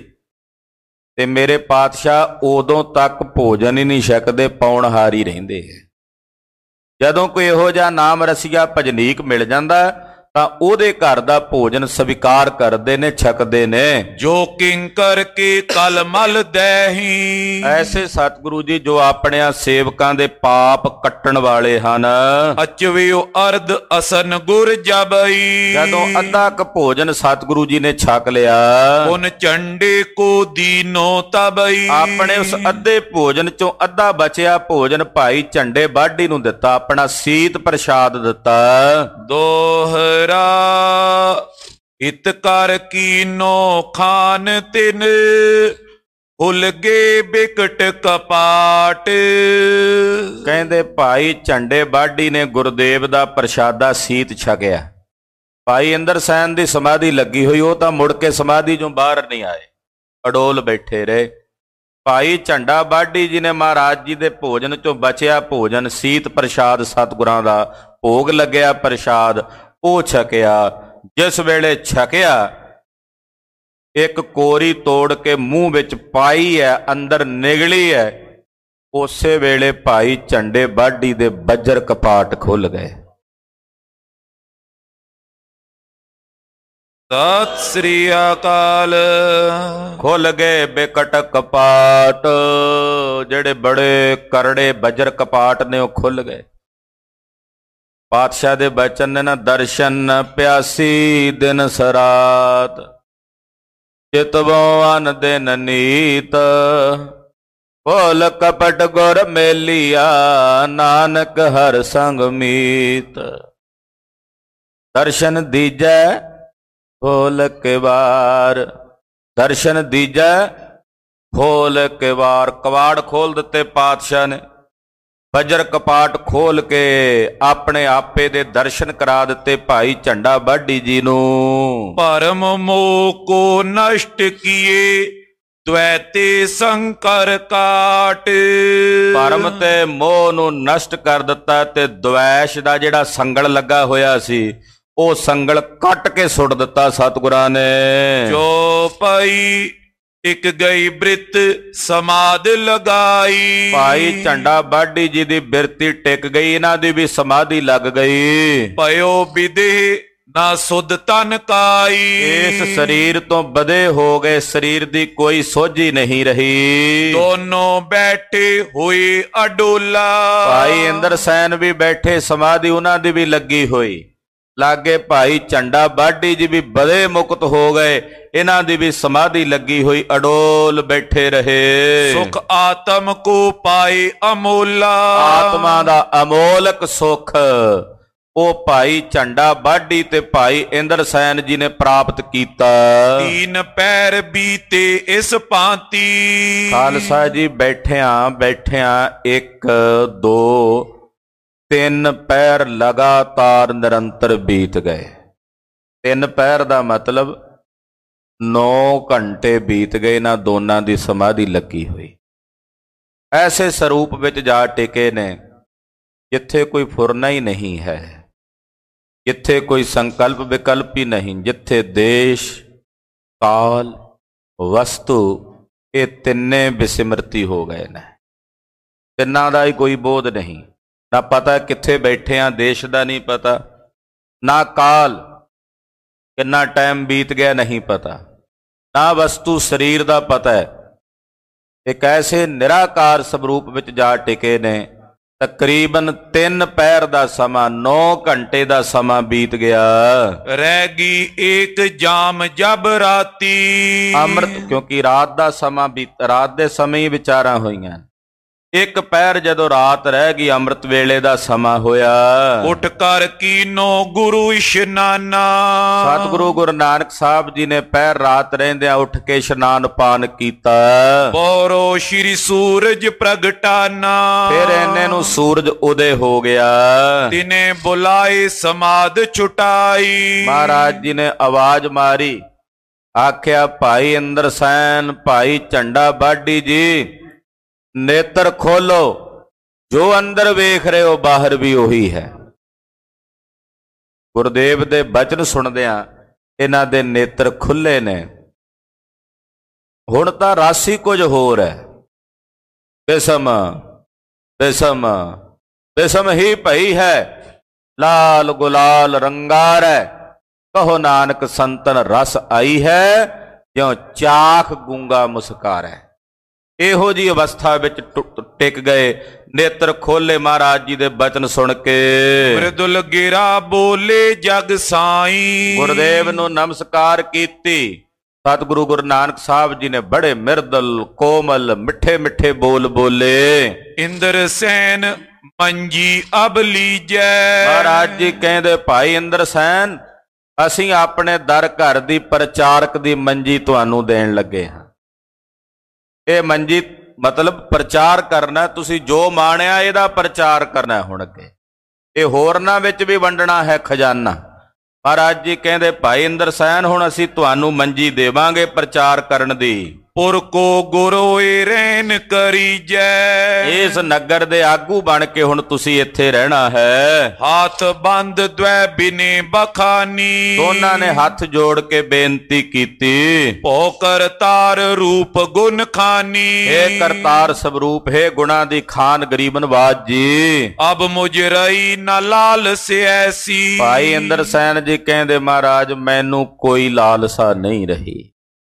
ਤੇ ਮੇਰੇ ਪਾਤਸ਼ਾਹ ਉਦੋਂ ਤੱਕ ਭੋਜਨ ਹੀ ਨਹੀਂ ਛਕਦੇ, ਪੌਣਹਾਰੀ ਰਹਿੰਦੇ ਹੈ। ਜਦੋਂ ਕੋਈ ਇਹੋ ਜਿਹਾ ਨਾਮ ਰਸੀਆ ਭਜਨੀਕ ਮਿਲ ਜਾਂਦਾ ਤਾਂ ਉਹਦੇ ਘਰ ਦਾ ਭੋਜਨ ਸਵੀਕਾਰ ਕਰਦੇ ਨੇ, ਛਕਦੇ ਨੇ।
ਜੋ ਕਿੰਕਰ ਕੇ ਕਲ ਮਲ ਦੈਹੀ।
ਐਸੇ ਸਤਿਗੁਰੂ ਜੀ ਜੋ ਆਪਣਿਆਂ ਸੇਵਕਾਂ ਦੇ ਪਾਪ ਕੱਟਣ ਵਾਲੇ ਹਨ।
ਅਚਵਿਓ ਅਰਧ ਅਸਨ ਗੁਰ ਜਬਈ।
ਜਦੋਂ ਅੱਧਾ ਕ ਭੋਜਨ ਸਤਿਗੁਰੂ ਜੀ ਨੇ ਛਕ ਲਿਆ,
ਉਨ ਝੰਡੇ ਕੋ ਦੀਨੋ ਤਬਈ।
ਆਪਣੇ ਉਸ ਅੱਧੇ ਭੋਜਨ ਚੋਂ ਅੱਧਾ ਬਚਿਆ ਭੋਜਨ ਭਾਈ ਝੰਡੇ ਵਾਢੀ ਨੂੰ ਦਿੱਤਾ, ਆਪਣਾ ਸੀਤ ਪ੍ਰਸ਼ਾਦ ਦਿੱਤਾ।
ਦੋਹਰਾ ਇਤ ਕਰ ਕੀਨੋ ਖਾਨ ਤਿਨ ਖੁੱਲ ਗਏ ਬਿਕਟ ਕਪਾਟ।
ਕਹਿੰਦੇ ਭਾਈ ਝੰਡੇ ਬਾਢੀ ਨੇ ਗੁਰਦੇਵ ਦਾ ਪ੍ਰਸ਼ਾਦਾ ਸੀਤ ਛਕਿਆ। ਭਾਈ ਇੰਦਰ ਸੈਨ ਦੀ ਸਮਾਧੀ ਲੱਗੀ ਹੋਈ, ਉਹ ਤਾਂ ਮੁੜ ਕੇ ਸਮਾਧੀ ਚੋਂ ਬਾਹਰ ਨਹੀਂ ਆਏ, ਅਡੋਲ ਬੈਠੇ ਰਹੇ। ਭਾਈ ਝੰਡਾ ਬਾਢੀ ਜੀ ਨੇ ਮਹਾਰਾਜ ਜੀ ਦੇ ਭੋਜਨ ਚੋਂ ਬਚਿਆ ਭੋਜਨ, ਸੀਤ ਪ੍ਰਸ਼ਾਦ ਸਤਿਗੁਰਾਂ ਦਾ ਭੋਗ ਲੱਗਿਆ ਪ੍ਰਸ਼ਾਦ, ਉਹ ਛਕਿਆ। ਜਿਸ ਵੇਲੇ ਛਕਿਆ ਇੱਕ ਕੋਰੀ ਤੋੜ ਕੇ ਮੂੰਹ ਵਿੱਚ ਪਾਈ ਹੈ, ਅੰਦਰ ਨਿਗਲੀ ਹੈ, ਉਸੇ ਵੇਲੇ ਭਾਈ ਝੰਡੇ ਬਾਢੀ ਦੇ ਬੱਜਰ ਕਪਾਟ ਖੁੱਲ ਗਏ।
ਸਤਿ ਸ੍ਰੀ ਅਕਾਲ।
ਖੁੱਲ ਗਏ ਬਿਕਟ ਕਪਾਟ, ਜਿਹੜੇ ਬੜੇ ਕਰੜੇ ਬੱਜਰ ਕਪਾਟ ਨੇ ਉਹ ਖੁੱਲ ਗਏ। ਪਾਤਸ਼ਾਹ ਦੇ ਬਚਨ ਨੇ ਨਾ, ਦਰਸ਼ਨ ਪਿਆਸੀ ਦਿਨ ਸਰਾਤ, ਚਿਤਵੋ ਅਨ ਦਿਨ ਨੀਤ, ਭੋਲ ਕਪਟ ਗੁਰ ਮੇਲੀਆ, ਨਾਨਕ ਹਰ ਸੰਗ ਮੀਤ। ਦਰਸ਼ਨ ਦੀਜੈ ਖੋਲ ਕੇ ਵਾਰ, ਦਰਸ਼ਨ ਦੀਜੈ ਖੋਲ ਕੇ ਵਾਰ। ਕਵਾੜ ਖੋਲ ਦਿੱਤੇ ਪਾਤਸ਼ਾਹ ਨੇ, ਬੱਜਰ ਕਪਾਟ ਖੋਲ ਕੇ ਆਪਣੇ ਆਪੇ ਦੇ ਦਰਸ਼ਨ ਕਰਾ ਦਿੱਤੇ ਭਾਈ ਝੰਡਾ ਬਾਢੀ ਜੀ ਨੂੰ।
ਭਰਮ ਮੋਹ ਕੋ ਨਸ਼ਟ ਕੀਏ, ਦ્વੈਤੇ ਸੰਕਰ ਕਾਟ।
ਭਰਮ ਤੇ ਮੋਹ ਨੂੰ ਨਸ਼ਟ ਕਰ ਦਿੱਤਾ ਤੇ ਦ્વੈਸ਼ ਦਾ ਜਿਹੜਾ ਸੰਗਲ ਲੱਗਾ ਹੋਇਆ ਸੀ ਉਹ ਸੰਗਲ ਕੱਟ ਕੇ ਸੁੱਟ ਦਿੱਤਾ ਸਤਿਗੁਰਾਂ ਨੇ।
ਜੋ ਪਈ ਇੱਕ ਗਈ ਬ੍ਰਿਤ ਸਮਾਧ ਲਗਾਈ।
ਭਾਈ ਝੰਡਾ ਬਾਢੀ ਜੀ ਦੀ ਬਿਰਤੀ ਟਿਕ ਗਈ, ਇਹਨਾਂ ਦੀ ਵੀ ਸਮਾਧੀ ਲੱਗ ਗਈ।
ਪਇਓ ਵਿਦੇ ਨਾ ਸੁਧ ਤਨ ਕਾਈ।
ਇਸ ਸਰੀਰ ਤੋਂ ਬਧੇ ਹੋ ਗਏ, ਸਰੀਰ ਦੀ ਕੋਈ ਸੋਝੀ ਨਹੀਂ ਰਹੀ।
ਦੋਨੋਂ ਬੈਠੇ ਹੋਏ ਅਡੋਲਾ।
ਭਾਈ ਇੰਦਰ ਸੈਨ ਵੀ ਬੈਠੇ, ਸਮਾਧੀ ਉਹਨਾਂ ਦੀ ਵੀ ਲੱਗੀ ਹੋਈ। ਲਾਗੇ ਭਾਈ ਝੰਡਾ ਬਾਢੀ ਜੀ ਵੀ ਬਧੇ ਮੁਕਤ ਹੋ ਗਏ, ਇਹਨਾਂ ਦੀ ਵੀ ਸਮਾਧੀ ਲੱਗੀ ਹੋਈ, ਅਡੋਲ ਬੈਠੇ ਰਹੇ।
ਸੁਖ ਆਤਮ ਕੋ ਪਾਏ ਅਮੋਲਾ।
ਆਤਮਾ ਦਾ ਅਮੋਲਕ ਸੁਖ ਉਹ ਭਾਈ ਝੰਡਾ ਬਾਢੀ ਤੇ ਭਾਈ ਇੰਦਰ ਸੈਨ ਜੀ ਨੇ ਪ੍ਰਾਪਤ ਕੀਤਾ।
ਤੀਨ ਪੈਰ ਬੀਤੇ ਇਸ ਭਾਂਤੀ।
ਖਾਲਸਾ ਜੀ ਬੈਠਿਆਂ ਬੈਠਿਆਂ 1 2 3 ਪਹਿਰ ਲਗਾਤਾਰ ਨਿਰੰਤਰ ਬੀਤ ਗਏ। 3 ਪਹਿਰ ਦਾ ਮਤਲਬ 9 ਘੰਟੇ ਬੀਤ ਗਏ, ਇਹਨਾਂ ਦੋਨਾਂ ਦੀ ਸਮਾਧੀ ਲੱਗੀ ਹੋਈ। ਐਸੇ ਸਰੂਪ ਵਿੱਚ ਜਾ ਟਿਕੇ ਨੇ ਜਿੱਥੇ ਕੋਈ ਫੁਰਨਾ ਹੀ ਨਹੀਂ ਹੈ, ਜਿੱਥੇ ਕੋਈ ਸੰਕਲਪ ਵਿਕਲਪ ਹੀ ਨਹੀਂ, ਜਿੱਥੇ ਦੇਸ਼ ਕਾਲ ਵਸਤੂ ਇਹ ਤਿੰਨੇ ਵਿਸਿਮਰਤੀ ਹੋ ਗਏ ਨੇ। ਤਿੰਨਾਂ ਦਾ ਹੀ ਕੋਈ ਬੋਧ ਨਹੀਂ, ਨਾ ਪਤਾ ਕਿੱਥੇ ਬੈਠੇ ਆ, ਦੇਸ਼ ਦਾ ਨਹੀਂ ਪਤਾ, ਨਾ ਕਾਲ ਕਿੰਨਾ ਟਾਈਮ ਬੀਤ ਗਿਆ ਨਹੀਂ ਪਤਾ, ਨਾ ਵਸਤੂ ਸਰੀਰ ਦਾ ਪਤਾ ਹੈ। ਇੱਕ ਐਸੇ ਨਿਰਾਕਾਰ ਸਰੂਪ ਵਿੱਚ ਜਾ ਟਿਕੇ ਨੇ, ਤਕਰੀਬਨ 3 ਪਹਿਰ ਦਾ ਸਮਾਂ, 9 ਘੰਟੇ ਦਾ ਸਮਾਂ ਬੀਤ ਗਿਆ।
ਰਹਿ ਗਈ ਏਕ ਜਾਮ ਜਬ ਰਾਤੀ।
ਅੰਮ੍ਰਿਤ, ਕਿਉਂਕਿ ਰਾਤ ਦਾ ਸਮਾਂ ਬੀਤ, ਰਾਤ ਦੇ ਸਮੇਂ ਹੀ ਵਿਚਾਰਾਂ ਹੋਈਆਂ। 1 ਪਹਿਰ ਜਦੋਂ ਰਾਤ ਰਹਿ ਗਈ, ਅੰਮ੍ਰਿਤ ਵੇਲੇ ਦਾ ਸਮਾਂ ਹੋਇਆ।
ਉੱਠ ਕਰ ਕੀਨੋ ਗੁਰੂ ਇਸ਼ਨਾਨਾ।
ਸਤਿਗੁਰੂ ਗੁਰੂ ਨਾਨਕ ਸਾਹਿਬ ਜੀ ਨੇ ਪਹਿਰ ਰਾਤ ਰਹਿੰਦਿਆਂ ਉੱਠ ਕੇ ਇਸ਼ਨਾਨ ਪਾਨ ਕੀਤਾ।
ਬੋਰੋ ਸ਼੍ਰੀ ਸੂਰਜ ਪ੍ਰਗਟਾਨਾ।
ਫਿਰ ਇੰਨੇ ਨੂੰ ਸੂਰਜ ਉਦੇ ਹੋ ਗਿਆ।
ਤਿਨੇ ਬੁਲਾਏ ਸਮਾਧ ਛੁਟਾਈ।
ਮਹਾਰਾਜ ਜੀ ਨੇ ਆਵਾਜ਼ ਮਾਰੀ, ਆਖਿਆ ਭਾਈ ਇੰਦਰ ਸੈਨ, ਭਾਈ ਝੰਡਾ ਬਾਢੀ ਜੀ, ਨੇਤਰ ਖੋਲੋ, ਜੋ ਅੰਦਰ ਵੇਖ ਰਹੇ ਹੋ ਬਾਹਰ ਵੀ ਉਹੀ ਹੈ। ਗੁਰਦੇਵ ਦੇ ਬਚਨ ਸੁਣਦਿਆਂ ਇਹਨਾਂ ਦੇ ਨੇਤਰ ਖੁੱਲੇ ਨੇ। ਹੁਣ ਤਾਂ ਰਾਸੀ ਕੁਝ ਹੋਰ ਹੈ। ਬਿਸਮ ਬਿਸਮ ਬਿਸਮ ਹੀ ਭਈ ਹੈ, ਲਾਲ ਗੁਲਾਲ ਰੰਗਾਰ ਹੈ। ਕਹੋ ਨਾਨਕ ਸੰਤਨ ਰਸ ਆਈ ਹੈ, ਜਿਉ ਚਾਖ ਗੂੰਗਾ ਮੁਸਕਾਰ ਹੈ। ਇਹੋ ਜੀ ਅਵਸਥਾ ਵਿੱਚ ਟਿਕ ਗਏ, ਨੇਤਰ ਖੋਲੇ ਮਹਾਰਾਜ ਜੀ ਦੇ ਬਚਨ ਸੁਣ ਕੇ।
ਮ੍ਰਿਦੁਲ ਗਿਰਾ ਬੋਲੇ ਜਗ ਸਾਈ।
ਗੁਰਦੇਵ ਨੂੰ ਨਮਸਕਾਰ ਕੀਤੀ। ਸਤਿਗੁਰੂ ਗੁਰੂ ਨਾਨਕ ਸਾਹਿਬ ਜੀ ਨੇ ਬੜੇ ਮਿਰਦਲ ਕੋਮਲ ਮਿੱਠੇ ਮਿੱਠੇ ਬੋਲ ਬੋਲੇ।
ਇੰਦਰ ਸੈਨ ਮੰਜੀ ਅਬ ਲੀਜੈ।
ਮਹਾਰਾਜ ਜੀ ਕਹਿੰਦੇ, ਭਾਈ ਇੰਦਰ ਸੈਨ, ਅਸੀਂ ਆਪਣੇ ਦਰ ਘਰ ਦੀ ਪ੍ਰਚਾਰਕ ਦੀ ਮੰਜੀ ਤੁਹਾਨੂੰ ਦੇਣ ਲੱਗੇ ਹਾਂ। ਇਹ ਮੰਜੀ ਮਤਲਬ ਪ੍ਰਚਾਰ ਕਰਨਾ, ਤੁਸੀਂ ਜੋ ਮਾਣਿਆ ਇਹਦਾ ਪ੍ਰਚਾਰ ਕਰਨਾ। ਹੁਣ ਅੱਗੇ ਇਹ ਹੋਰਨਾਂ ਵਿੱਚ ਵੀ ਵੰਡਣਾ ਹੈ ਖਜ਼ਾਨਾ। ਮਹਾਰਾਜ ਜੀ ਕਹਿੰਦੇ ਭਾਈ ਇੰਦਰ ਸੈਨ ਹੁਣ ਅਸੀਂ ਤੁਹਾਨੂੰ ਮੰਜੀ ਦੇਵਾਂਗੇ ਪ੍ਰਚਾਰ ਕਰਨ ਦੀ।
ਪੁਰ ਕੋ ਗੁਰੋਏ ਰਹਿਨ ਕਰੀਜੈ,
ਇਸ ਨਗਰ ਦੇ ਆਗੂ ਬਣ ਕੇ ਹੁਣ ਤੁਸੀਂ ਇੱਥੇ ਰਹਿਣਾ ਹੈ।
ਹਾਥ ਬੰਦ ਦਵੈ ਬਿਨੇ ਬਖਾਨੀ,
ਦੋਨਾਂ ਨੇ ਹੱਥ ਜੋੜ ਕੇ ਬੇਨਤੀ ਕੀਤੀ।
ਭੋ ਕਰਤਾਰ ਰੂਪ ਗੁਣ ਖਾਨੀ,
ਹੇ ਕਰਤਾਰ ਸਵਰੂਪ, ਹੇ ਗੁਣਾ ਦੀ ਖਾਨ ਗਰੀਬ ਨਵਾਜ ਜੀ।
ਅਬ ਮੁਝ ਰਹੀ ਨਾ ਲਾਲਸ ਐਸੀ,
ਭਾਈ ਇੰਦਰ ਸੈਨ ਜੀ ਕਹਿੰਦੇ ਮਹਾਰਾਜ ਮੈਨੂੰ ਕੋਈ ਲਾਲਸਾ ਨਹੀਂ ਰਹੀ,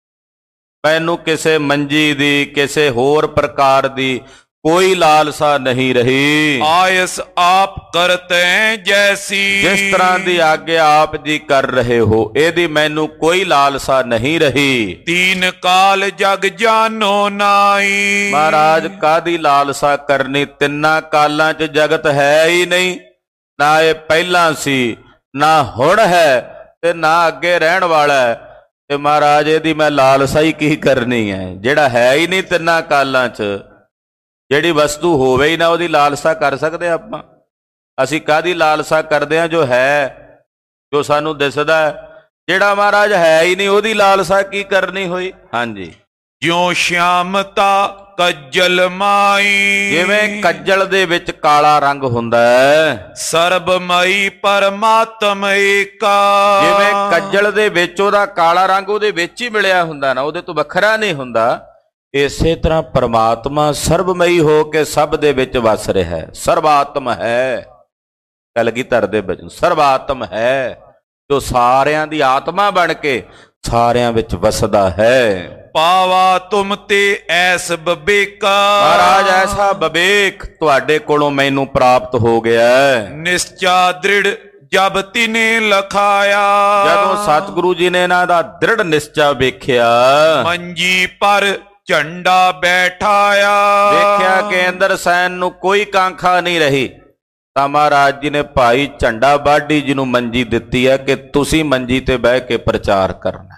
ਮੈਨੂੰ ਕਿਸੇ ਮੰਜੀ ਦੀ ਕਿਸੇ ਹੋਰ ਪ੍ਰਕਾਰ ਦੀ ਕੋਈ ਲਾਲਸਾ ਨਹੀਂ ਰਹੀ।
ਆਇਸ ਆਪ ਕਰਤੈ ਜੈਸੀ,
ਜਿਸ ਤਰ੍ਹਾਂ ਦੀ ਆਗਿਆ ਆਪ ਜੀ ਕਰ ਰਹੇ ਹੋ ਇਹਦੀ ਮੈਨੂੰ ਕੋਈ ਲਾਲਸਾ ਨਹੀਂ ਰਹੀ।
ਤੀਨ ਕਾਲ ਜਗ ਜਾਨੋ ਨਾਈ,
ਮਹਾਰਾਜ ਕਾਹਦੀ ਲਾਲਸਾ ਕਰਨੀ, ਤਿੰਨਾਂ ਕਾਲਾਂ 'ਚ ਜਗਤ ਹੈ ਹੀ ਨਹੀਂ, ਨਾ ਇਹ ਪਹਿਲਾਂ ਸੀ ਨਾ ਹੁਣ ਹੈ ਤੇ ਨਾ ਅੱਗੇ ਰਹਿਣ ਵਾਲਾ ਹੈ। ਤੇ ਮਹਾਰਾਜ ਇਹਦੀ ਮੈਂ ਲਾਲਸਾ ਹੀ ਕੀ ਕਰਨੀ ਹੈ, ਜਿਹੜਾ ਹੈ ਹੀ ਨਹੀਂ ਤਿੰਨਾਂ ਕਾਲਾਂ 'ਚ, ਜਿਹੜੀ ਵਸਤੂ ਹੋਵੇ ਹੀ ਨਾ ਉਹਦੀ ਲਾਲਸਾ ਕਰ ਸਕਦੇ ਆਪਾਂ? ਅਸੀਂ ਕਾਹਦੀ ਲਾਲਸਾ ਕਰਦੇ ਹਾਂ? ਜੋ ਹੈ, ਜੋ ਸਾਨੂੰ ਦਿਸਦਾ। ਜਿਹੜਾ ਮਹਾਰਾਜ ਹੈ ਹੀ ਨਹੀਂ ਉਹਦੀ ਲਾਲਸਾ ਕੀ ਕਰਨੀ ਹੋਈ? ਹਾਂਜੀ,
ਜਿਉ ਸ਼ਿਆਮਤਾ ਕੱਜਲ ਮਾਈ,
ਜਿਵੇਂ ਕੱਜਲ ਦੇ ਵਿੱਚ ਕਾਲਾ ਰੰਗ ਹੁੰਦਾ ਹੈ,
ਸਰਬਮਈ ਪਰਮਾਤਮ ਏਕਾ,
ਜਿਵੇਂ ਕੱਜਲ ਦੇ ਵਿੱਚ ਉਹਦਾ ਕਾਲਾ ਰੰਗ ਉਹਦੇ ਵਿੱਚ ਹੀ ਮਿਲਿਆ ਹੁੰਦਾ ਨਾ, ਉਹਦੇ ਤੋਂ ਵੱਖਰਾ ਨਹੀਂ ਹੁੰਦਾ, ਇਸੇ ਤਰ੍ਹਾਂ ਪਰਮਾਤਮਾ ਸਰਬਮਈ ਹੋ ਕੇ ਸਭ ਦੇ ਵਿੱਚ ਵਸ ਰਿਹਾ ਹੈ। ਸਰਬਾਤਮ ਹੈ, ਕਲਗੀਧਰ ਦੇ ਬਚਨ ਸਰਬਾਤਮ ਹੈ, ਜੋ ਸਾਰਿਆਂ ਦੀ ਆਤਮਾ ਬਣ ਕੇ ਸਾਰਿਆਂ ਵਿੱਚ ਵਸਦਾ ਹੈ।
ਪਾਵਾ ਤੁਮ ਤੇ ਐਸ ਬਬੇਕਾ,
ਮਹਾਰਾਜ ਐਸਾ ਵਿਵੇਕ ਤੁਹਾਡੇ ਕੋਲੋਂ ਮੈਨੂੰ ਪ੍ਰਾਪਤ ਹੋ ਗਿਆ।
ਨਿਸ਼ਚਾ ਦ੍ਰਿੜ ਜਬ ਤਿਨੇ ਲਖਾਇਆ,
ਜਦੋਂ ਸਤਿਗੁਰੂ ਜੀ ਨੇ ਇਹਨਾਂ ਦਾ ਦ੍ਰਿੜ ਨਿਸ਼ਚਾ ਵੇਖਿਆ,
ਮੰਜੀ ਪਰ ਝੰਡਾ ਬੈਠਾਇਆ,
ਵੇਖਿਆ ਕਿ ਇੰਦਰ ਸੈਨ ਨੂੰ ਕੋਈ ਕਾਂਖਾ ਨਹੀਂ ਰਹੀ, ਤਾਂ ਮਹਾਰਾਜ ਜੀ ਨੇ ਭਾਈ ਝੰਡਾ ਬਾਢੀ ਜੀ ਨੂੰ ਮੰਜੀ ਦਿੱਤੀ ਹੈ ਕਿ ਤੁਸੀਂ ਮੰਜੀ ਤੇ ਬਹਿ ਕੇ ਪ੍ਰਚਾਰ ਕਰਨਾ।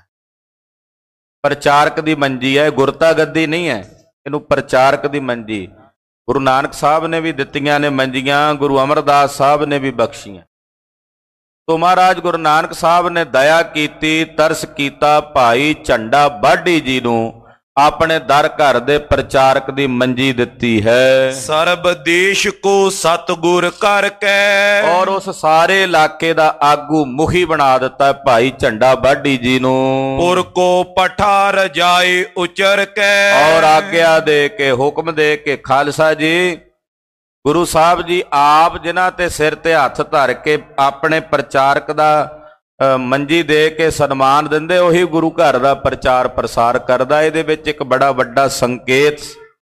ਪ੍ਰਚਾਰਕ ਦੀ ਮੰਜੀ ਹੈ, ਗੁਰਤਾ ਗੱਦੀ ਨਹੀਂ ਹੈ, ਇਹਨੂੰ ਪ੍ਰਚਾਰਕ ਦੀ ਮੰਜੀ। ਗੁਰੂ ਨਾਨਕ ਸਾਹਿਬ ਨੇ ਵੀ ਦਿੱਤੀਆਂ ਨੇ ਮੰਜੀਆਂ, ਗੁਰੂ ਅਮਰਦਾਸ ਸਾਹਿਬ ਨੇ ਵੀ ਬਖਸ਼ੀਆਂ। ਤੋ ਮਹਾਰਾਜ ਗੁਰੂ ਨਾਨਕ ਸਾਹਿਬ ਨੇ ਦਇਆ ਕੀਤੀ, ਤਰਸ ਕੀਤਾ, ਭਾਈ ਝੰਡਾ ਬਾਢੀ ਜੀ ਨੂੰ ਆਪਣੇ ਦਰ ਘਰ ਦੇ ਪ੍ਰਚਾਰਕ ਦੀ ਮੰਜੀ ਦਿੱਤੀ ਹੈ।
ਸਰਬ ਦੇਸ਼ ਕੋ ਸਤਿਗੁਰ ਕਰਕੇ,
ਔਰ ਉਸ ਸਾਰੇ ਇਲਾਕੇ ਦਾ ਆਗੂ ਮੁਖੀ ਬਣਾ ਦਿੱਤਾ ਭਾਈ ਝੰਡਾ ਬਾਢੀ ਜੀ ਨੂੰ।
ਪੁਰ ਕੋ ਪਠਾਰ ਜਾਏ ਉਚਰ ਕੇ,
ਔਰ ਆਗਿਆ ਦੇ ਕੇ, ਹੁਕਮ ਦੇ ਕੇ, ਖਾਲਸਾ ਜੀ ਗੁਰੂ ਸਾਹਿਬ ਜੀ ਆਪ ਜਿਨ੍ਹਾਂ ਤੇ ਸਿਰ ਤੇ ਹੱਥ ਧਰ ਕੇ ਆਪਣੇ ਪ੍ਰਚਾਰਕ ਦਾ ਮੰਜੀ ਦੇ ਕੇ ਸਨਮਾਨ ਦਿੰਦੇ, ਉਹੀ ਗੁਰੂ ਘਰ ਦਾ ਪ੍ਰਚਾਰ ਪ੍ਰਸਾਰ ਕਰਦਾ। ਇਹਦੇ ਵਿੱਚ ਇੱਕ ਬੜਾ ਵੱਡਾ ਸੰਕੇਤ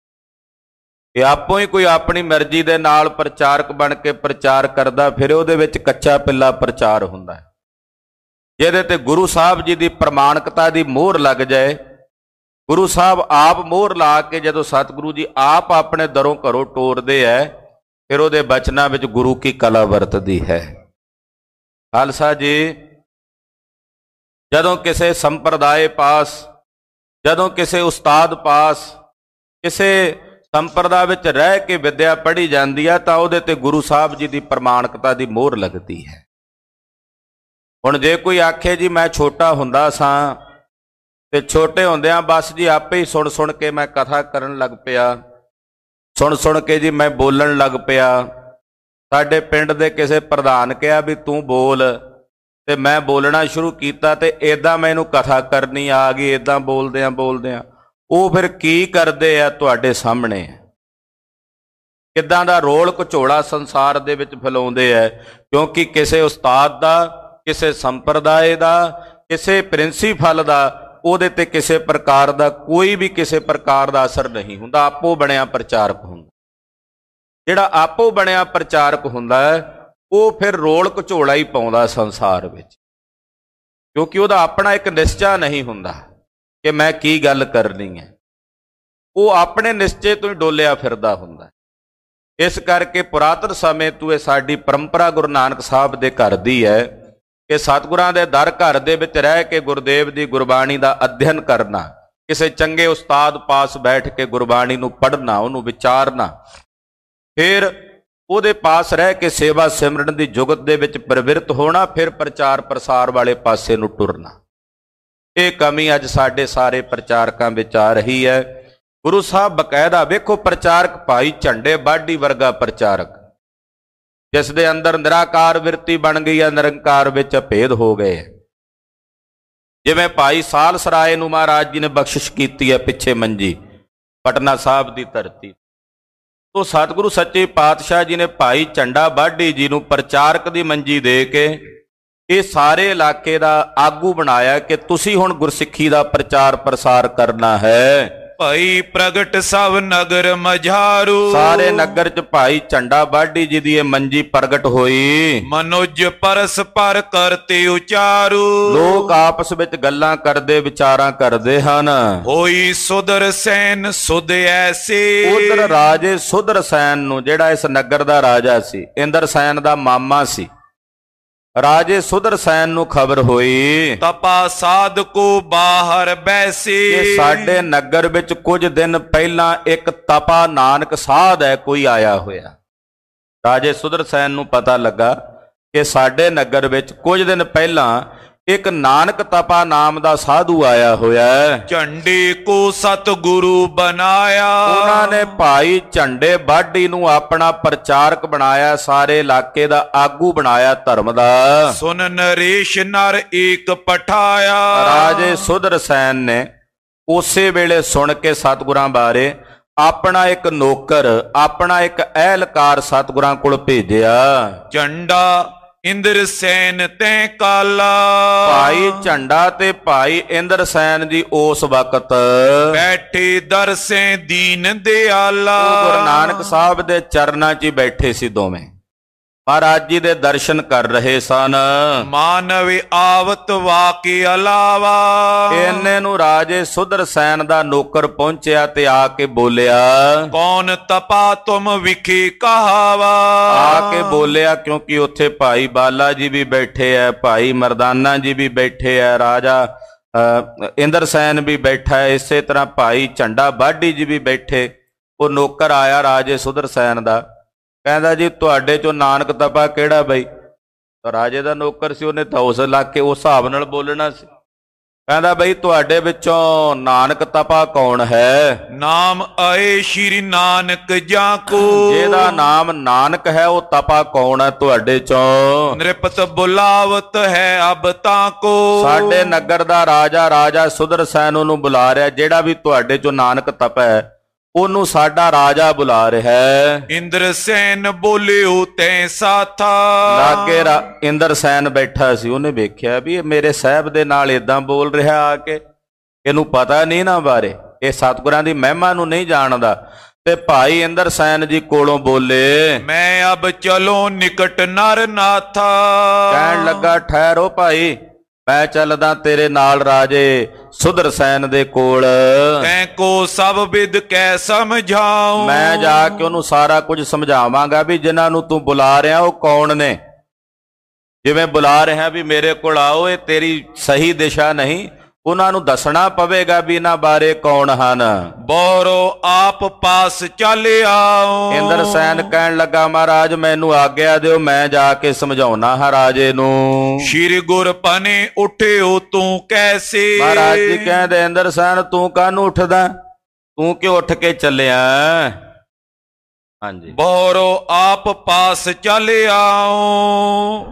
ਕਿ ਆਪੋ ਹੀ ਕੋਈ ਆਪਣੀ ਮਰਜ਼ੀ ਦੇ ਨਾਲ ਪ੍ਰਚਾਰਕ ਬਣ ਕੇ ਪ੍ਰਚਾਰ ਕਰਦਾ, ਫਿਰ ਉਹਦੇ ਵਿੱਚ ਕੱਚਾ ਪਿੱਲਾ ਪ੍ਰਚਾਰ ਹੁੰਦਾ ਹੈ। ਜਿਹਦੇ ਤੇ ਗੁਰੂ ਸਾਹਿਬ ਜੀ ਦੀ ਪ੍ਰਮਾਣਿਕਤਾ ਦੀ ਮੋਹਰ ਲੱਗ ਜਾਏ, ਗੁਰੂ ਸਾਹਿਬ ਆਪ ਮੋਹਰ ਲਾ ਕੇ ਜਦੋਂ ਸਤਿਗੁਰੂ ਜੀ ਆਪ ਆਪਣੇ ਦਰੋਂ ਘਰੋਂ ਟੋਰਦੇ ਹੈ, ਫਿਰ ਉਹਦੇ ਬਚਨਾਂ ਵਿੱਚ ਗੁਰੂ ਕੀ ਕਲਾ ਵਰਤਦੀ ਹੈ। ਖਾਲਸਾ ਜੀ, ਜਦੋਂ ਕਿਸੇ ਸੰਪਰਦਾਇ ਪਾਸ, ਜਦੋਂ ਕਿਸੇ ਉਸਤਾਦ ਪਾਸ, ਕਿਸੇ ਸੰਪਰਦਾ ਵਿੱਚ ਰਹਿ ਕੇ ਵਿਦਿਆ ਪੜ੍ਹੀ ਜਾਂਦੀ ਹੈ, ਤਾਂ ਉਹਦੇ ਤੇ ਗੁਰੂ ਸਾਹਿਬ ਜੀ ਦੀ ਪ੍ਰਮਾਣਿਕਤਾ ਦੀ ਮੋਹਰ ਲੱਗਦੀ ਹੈ। ਹੁਣ ਜੇ ਕੋਈ ਆਖੇ ਜੀ ਮੈਂ ਛੋਟਾ ਹੁੰਦਾ ਸਾਂ ਤੇ ਛੋਟੇ ਹੁੰਦਿਆਂ ਬਸ ਜੀ ਆਪੇ ਹੀ ਸੁਣ ਸੁਣ ਕੇ ਮੈਂ ਕਥਾ ਕਰਨ ਲੱਗ ਪਿਆ, ਸੁਣ ਸੁਣ ਕੇ ਜੀ ਮੈਂ ਬੋਲਣ ਲੱਗ ਪਿਆ, ਸਾਡੇ ਪਿੰਡ ਦੇ ਕਿਸੇ ਪ੍ਰਧਾਨ ਕਿਹਾ ਵੀ ਤੂੰ ਬੋਲ, ਤੇ ਮੈਂ ਬੋਲਣਾ ਸ਼ੁਰੂ ਕੀਤਾ ਤੇ ਇਦਾਂ ਮੈਨੂੰ ਕਥਾ ਕਰਨੀ ਆ ਗਈ, ਇਦਾਂ ਬੋਲਦਿਆਂ ਬੋਲਦਿਆਂ। ਉਹ ਫਿਰ ਕੀ ਕਰਦੇ ਆ ਤੁਹਾਡੇ ਸਾਹਮਣੇ, ਕਿੱਦਾਂ ਦਾ ਰੋਲ ਘਚੋਲਾ ਸੰਸਾਰ ਦੇ ਵਿੱਚ ਫੈਲਾਉਂਦੇ ਆ, ਕਿਉਂਕਿ ਕਿਸੇ ਉਸਤਾਦ ਦਾ, ਕਿਸੇ ਸੰਪਰਦਾਇ ਦਾ, ਕਿਸੇ ਪ੍ਰਿੰਸੀਪਲ ਦਾ ਉਹਦੇ ਤੇ ਕਿਸੇ ਪ੍ਰਕਾਰ ਦਾ ਕੋਈ ਵੀ ਕਿਸੇ ਪ੍ਰਕਾਰ ਦਾ ਅਸਰ ਨਹੀਂ ਹੁੰਦਾ। ਆਪੋ ਬਣਿਆ ਪ੍ਰਚਾਰਕ ਹੁੰਦਾ। ਜਿਹੜਾ ਆਪੋ ਬਣਿਆ ਪ੍ਰਚਾਰਕ ਹੁੰਦਾ ਹੈ ਉਹ ਫਿਰ ਰੋਲ ਘਚੋਲਾ ਹੀ ਪਾਉਂਦਾ ਸੰਸਾਰ ਵਿੱਚ, ਕਿਉਂਕਿ ਉਹਦਾ ਆਪਣਾ ਇੱਕ ਨਿਸ਼ਚਾ ਨਹੀਂ ਹੁੰਦਾ ਕਿ ਮੈਂ ਕੀ ਗੱਲ ਕਰਨੀ ਹੈ। ਉਹ ਆਪਣੇ ਨਿਸ਼ਚੇ ਤੋਂ ਹੀ ਡੋਲਿਆ ਫਿਰਦਾ ਹੁੰਦਾ। ਇਸ ਕਰਕੇ ਪੁਰਾਤਨ ਸਮੇਂ ਤੋਂ ਇਹ ਸਾਡੀ ਪਰੰਪਰਾ ਗੁਰੂ ਨਾਨਕ ਸਾਹਿਬ ਦੇ ਘਰ ਦੀ ਹੈ ਕਿ ਸਤਿਗੁਰਾਂ ਦੇ ਦਰ ਘਰ ਦੇ ਵਿੱਚ ਰਹਿ ਕੇ ਗੁਰਦੇਵ ਦੀ ਗੁਰਬਾਣੀ ਦਾ ਅਧਿਐਨ ਕਰਨਾ, ਕਿਸੇ ਚੰਗੇ ਉਸਤਾਦ ਪਾਸ ਬੈਠ ਕੇ ਗੁਰਬਾਣੀ ਨੂੰ ਪੜ੍ਹਨਾ, ਉਹਨੂੰ ਵਿਚਾਰਨਾ, ਫਿਰ ਉਹਦੇ ਪਾਸ ਰਹਿ ਕੇ ਸੇਵਾ ਸਿਮਰਨ ਦੀ ਜੁਗਤ ਦੇ ਵਿੱਚ ਪ੍ਰਵਿਰਤ ਹੋਣਾ, ਫਿਰ ਪ੍ਰਚਾਰ ਪ੍ਰਸਾਰ ਵਾਲੇ ਪਾਸੇ ਨੂੰ ਟੁਰਨਾ। ਇਹ ਕਮੀ ਅੱਜ ਸਾਡੇ ਸਾਰੇ ਪ੍ਰਚਾਰਕਾਂ ਵਿੱਚ ਆ ਰਹੀ ਹੈ। ਗੁਰੂ ਸਾਹਿਬ ਬਕਾਇਦਾ ਵੇਖੋ, ਪ੍ਰਚਾਰਕ ਭਾਈ ਝੰਡੇ ਬਾਢੀ ਵਰਗਾ ਪ੍ਰਚਾਰਕ, ਜਿਸ ਦੇ ਅੰਦਰ ਨਿਰਾਕਾਰ ਬਿਰਤੀ ਬਣ ਗਈ ਹੈ, ਨਿਰੰਕਾਰ ਵਿੱਚ ਭੇਦ ਹੋ ਗਏ। ਜਿਵੇਂ ਭਾਈ ਸਾਲ ਸਰਾਏ ਨੂੰ ਮਹਾਰਾਜ ਜੀ ਨੇ ਬਖਸ਼ਿਸ਼ ਕੀਤੀ ਹੈ ਪਿੱਛੇ ਮੰਜੀ, ਪਟਨਾ ਸਾਹਿਬ ਦੀ ਧਰਤੀ ਤੋਂ ਸਤਿਗੁਰੂ ਸੱਚੇ ਪਾਤਸ਼ਾਹ ਜੀ ਨੇ ਭਾਈ ਝੰਡਾ ਬਾਢੀ ਜੀ ਨੂੰ ਪ੍ਰਚਾਰਕ ਦੀ ਮੰਜੀ ਦੇ ਕੇ ਇਹ ਸਾਰੇ ਇਲਾਕੇ ਦਾ ਆਗੂ ਬਣਾਇਆ ਕਿ ਤੁਸੀਂ ਹੁਣ ਗੁਰਸਿੱਖੀ ਦਾ ਪ੍ਰਚਾਰ ਪ੍ਰਸਾਰ ਕਰਨਾ ਹੈ।
ਭਾਈ ਪ੍ਰਗਟ ਸਭ ਨਗਰ ਮਝਾਰੂ,
ਸਾਰੇ ਨਗਰ ਚ ਭਾਈ ਝੰਡਾ ਬਾਢੀ ਜੀ ਦੀ ਇਹ ਮੰਜੀ ਪ੍ਰਗਟ ਹੋਈ।
ਮਨੁਜ ਪਰਸ ਪਰ ਕਰਤੇ ਉਚਾਰੂ,
ਲੋਕ ਆਪਸ ਵਿੱਚ ਗੱਲਾਂ ਕਰਦੇ ਵਿਚਾਰਾਂ ਕਰਦੇ ਹਨ।
ਹੋਈ ਸੁਦਰ ਸੈਨ ਸੁਧ ਐਸੇ,
ਉਧਰ ਰਾਜੇ ਸੁਦਰ ਸੈਨ ਨੂੰ, ਜਿਹੜਾ ਇਸ ਨਗਰ ਦਾ ਰਾਜਾ ਸੀ, ਇੰਦਰ ਸੈਨ ਦਾ ਮਾਮਾ ਸੀ, ਰਾਜੇ ਸੁਦਰ ਸੈਨ ਨੂੰ ਖਬਰ ਹੋਈ
ਤਪਾ ਸਾਧ ਕੋ ਬਾਹਰ ਬੈਸੇ,
ਕਿ ਸਾਡੇ ਨਗਰ ਵਿੱਚ ਕੁਝ ਦਿਨ ਪਹਿਲਾਂ ਇੱਕ ਤਪਾ ਨਾਨਕ ਸਾਧ ਹੈ ਕੋਈ ਆਇਆ ਹੋਇਆ। ਰਾਜੇ ਸੁਦਰ ਸੈਨ ਨੂੰ ਪਤਾ ਲੱਗਾ ਕਿ ਸਾਡੇ ਨਗਰ ਵਿੱਚ ਕੁਝ ਦਿਨ ਪਹਿਲਾਂ ਇੱਕ ਨਾਨਕ ਤਪਾ ਨਾਮ ਦਾ ਸਾਧੂ ਆਇਆ ਹੋਇਆ ਹੈ।
ਝੰਡੇ ਕੋ ਸਤਿਗੁਰੂ ਬਣਾਇਆ,
ਉਹਨਾਂ ਨੇ ਭਾਈ ਝੰਡੇ ਬਾਢੀ ਨੂੰ ਆਪਣਾ ਪ੍ਰਚਾਰਕ ਬਣਾਇਆ, ਸਾਰੇ ਇਲਾਕੇ ਦਾ ਆਗੂ ਬਣਾਇਆ ਧਰਮ ਦਾ।
ਸੁਨ ਨਰੇਸ਼ ਨਰ ਏਕ ਪਠਾਇਆ,
ਰਾਜੇ ਸੁਦਰ ਸੈਨ ਨੇ ਉਸੇ ਵੇਲੇ ਸੁਣ ਕੇ ਸਤਿਗੁਰਾਂ ਬਾਰੇ ਆਪਣਾ ਇੱਕ ਨੌਕਰ, ਆਪਣਾ ਇੱਕ ਅਹਿਲਕਾਰ ਸਤਿਗੁਰਾਂ ਕੋਲ ਭੇਜਿਆ।
ਝੰਡਾ ਇੰਦਰ ਸੈਨ ਤੈ ਕਾਲਾ,
ਭਾਈ ਝੰਡਾ ਤੇ ਭਾਈ ਇੰਦਰ ਸੈਨ ਜੀ ਉਸ ਵਕਤ
ਬੈਠੇ ਦਰਸੇ ਦੀਨ ਦਿਆਲਾ,
ਗੁਰੂ ਨਾਨਕ ਸਾਹਿਬ ਦੇ ਚਰਨਾਂ 'ਚ ਹੀ ਬੈਠੇ ਸੀ ਦੋਵੇਂ, ਮਹਾਰਾਜ ਜੀ ਦੇ ਦਰਸ਼ਨ ਕਰ ਰਹੇ ਸਨ।
ਮਾਨਵ ਆਵਤ ਵਾਕੇ ਅਲਾਵਾ,
ਇੰਨੇ ਨੂੰ ਰਾਜੇ ਸੁਦਰ ਸੈਨ ਦਾ ਨੌਕਰ ਪਹੁੰਚਿਆ ਤੇ ਆ ਕੇ ਬੋਲਿਆ,
ਕੌਣ ਤਪਾ ਤੁਮ ਵਿਖੇ ਕਹਾਵਾ,
ਆ ਕੇ ਬੋਲਿਆ ਕਿਉਂਕਿ ਉੱਥੇ ਭਾਈ ਬਾਲਾ ਜੀ ਵੀ ਬੈਠੇ ਐ, ਭਾਈ ਮਰਦਾਨਾ ਜੀ ਵੀ ਬੈਠੇ ਐ, ਰਾਜਾ ਇੰਦਰ ਸੈਨ ਵੀ ਬੈਠਾ ਹੈ, ਇਸੇ ਤਰ੍ਹਾਂ ਭਾਈ ਝੰਡਾ ਬਾਢੀ ਜੀ ਵੀ ਬੈਠੇ। ਉਹ ਨੌਕਰ ਆਇਆ ਰਾਜੇ ਸੁਦਰ ਸੈਨ ਦਾ, ਕਹਿੰਦਾ ਜੀ ਤੁਹਾਡੇ ਚੋਂ ਨਾਨਕ ਤਪਾ ਕਿਹੜਾ ਬਈ? ਰਾਜੇ ਦਾ ਨੌਕਰ ਸੀ, ਉਹਨੇ ਤਾਂ ਉਸ ਇਲਾਕੇ ਉਸ ਹਿਸਾਬ ਨਾਲ ਬੋਲਣਾ ਸੀ। ਕਹਿੰਦਾ ਬਈ ਤੁਹਾਡੇ ਵਿੱਚੋਂ ਨਾਨਕ ਤਪਾ ਕੌਣ ਹੈ?
ਨਾਮ ਆਏ ਸ਼੍ਰੀ ਨਾਨਕ ਜਾਂ ਕੋ,
ਜਿਹਦਾ ਨਾਮ ਨਾਨਕ ਹੈ ਉਹ ਤਪਾ ਕੌਣ ਹੈ ਤੁਹਾਡੇ ਚੋਂ?
ਨਿਰਪਤ ਬੁਲਾਵਤ ਹੈ ਅਬ ਤਾਂ ਕੋ,
ਸਾਡੇ ਨਗਰ ਦਾ ਰਾਜਾ ਸੁਦਰ ਸੈਨ ਉਹਨੂੰ ਬੁਲਾ ਰਿਹਾ, ਜਿਹੜਾ ਵੀ ਤੁਹਾਡੇ ਚੋਂ ਨਾਨਕ ਤਪਾ ਹੈ ਉਹਨੂੰ ਸਾਡਾ ਰਾਜਾ ਬੁਲਾ ਰਿਹਾ ਹੈ।
ਇੰਦਰ ਸੈਨ ਬੋਲਿਓ ਤੈ ਸਾਥਾ,
ਲਾਗੇ ਇੰਦਰ ਸੈਨ ਬੈਠਾ ਸੀ, ਉਹਨੇ ਵੇਖਿਆ ਵੀ ਇਹ ਮੇਰੇ ਸਾਹਿਬ ਦੇ ਨਾਲ ਏਦਾਂ ਬੋਲ ਰਿਹਾ ਆ ਕੇ, ਇਹਨੂੰ ਪਤਾ ਨਹੀਂ ਨਾ ਬਾਰੇ, ਇਹ ਸਤਿਗੁਰਾਂ ਦੀ ਮਹਿਮਾ ਨੂੰ ਨਹੀਂ ਜਾਣਦਾ। ਤੇ ਭਾਈ ਇੰਦਰ ਸੈਨ ਜੀ ਕੋਲੋਂ ਬੋਲੇ,
ਮੈਂ ਅਬ ਚਲੋ ਨਿਕਟ ਨਰ ਨਾਥਾ,
ਕਹਿਣ ਲੱਗਾ ਠਹਿਰੋ ਭਾਈ, ਮੈਂ ਚੱਲਦਾ ਤੇਰੇ ਨਾਲ ਰਾਜੇ ਸੁਦਰ ਸੈਨ ਦੇ ਕੋਲ,
ਤੈਂ ਕੋ ਸਭ ਵਿਦ ਕੈ ਸਮਝਾਉ,
ਮੈਂ ਜਾ ਕੇ ਉਹਨੂੰ ਸਾਰਾ ਕੁਝ ਸਮਝਾਵਾਂਗਾ ਵੀ ਜਿਨ੍ਹਾਂ ਨੂੰ ਤੂੰ ਬੁਲਾ ਰਿਹਾ ਉਹ ਕੌਣ ਨੇ। ਜਿਵੇਂ ਬੁਲਾ ਰਿਹਾ ਵੀ ਮੇਰੇ ਕੋਲ ਆਓ, ਇਹ ਤੇਰੀ ਸਹੀ ਦਿਸ਼ਾ ਨਹੀਂ, ਉਹਨਾਂ ਨੂੰ ਦੱਸਣਾ ਪਵੇਗਾ ਵੀ ਇਹਨਾਂ ਬਾਰੇ ਕੌਣ ਹਨ।
ਬੋਰੋ ਆਪ ਪਾਸ ਚੱਲ ਆਓ,
ਇੰਦਰ ਸੈਨ ਕਹਿਣ ਲੱਗਾ ਮਹਾਰਾਜ ਮੈਨੂੰ ਆਗਿਆ ਦਿਓ, ਮੈਂ ਜਾ ਕੇ ਸਮਝਾਉਣਾ ਹਾਂ ਰਾਜੇ ਨੂੰ।
ਸ਼੍ਰੀ ਗੁਰ ਪਨੇ ਉਠਿਓ ਤੂੰ ਕੈਸੇ,
ਮਹਾਰਾਜ ਜੀ ਕਹਿੰਦੇ ਇੰਦਰ ਸੈਨ ਤੂੰ ਕਾਹਨੂੰ ਉੱਠਦਾ, ਤੂੰ ਕਿਉਂ ਉੱਠ ਕੇ ਚੱਲਿਆ? ਹਾਂਜੀ,
ਬੋਰੋ ਆਪ ਪਾਸ ਚੱਲ ਆਓ,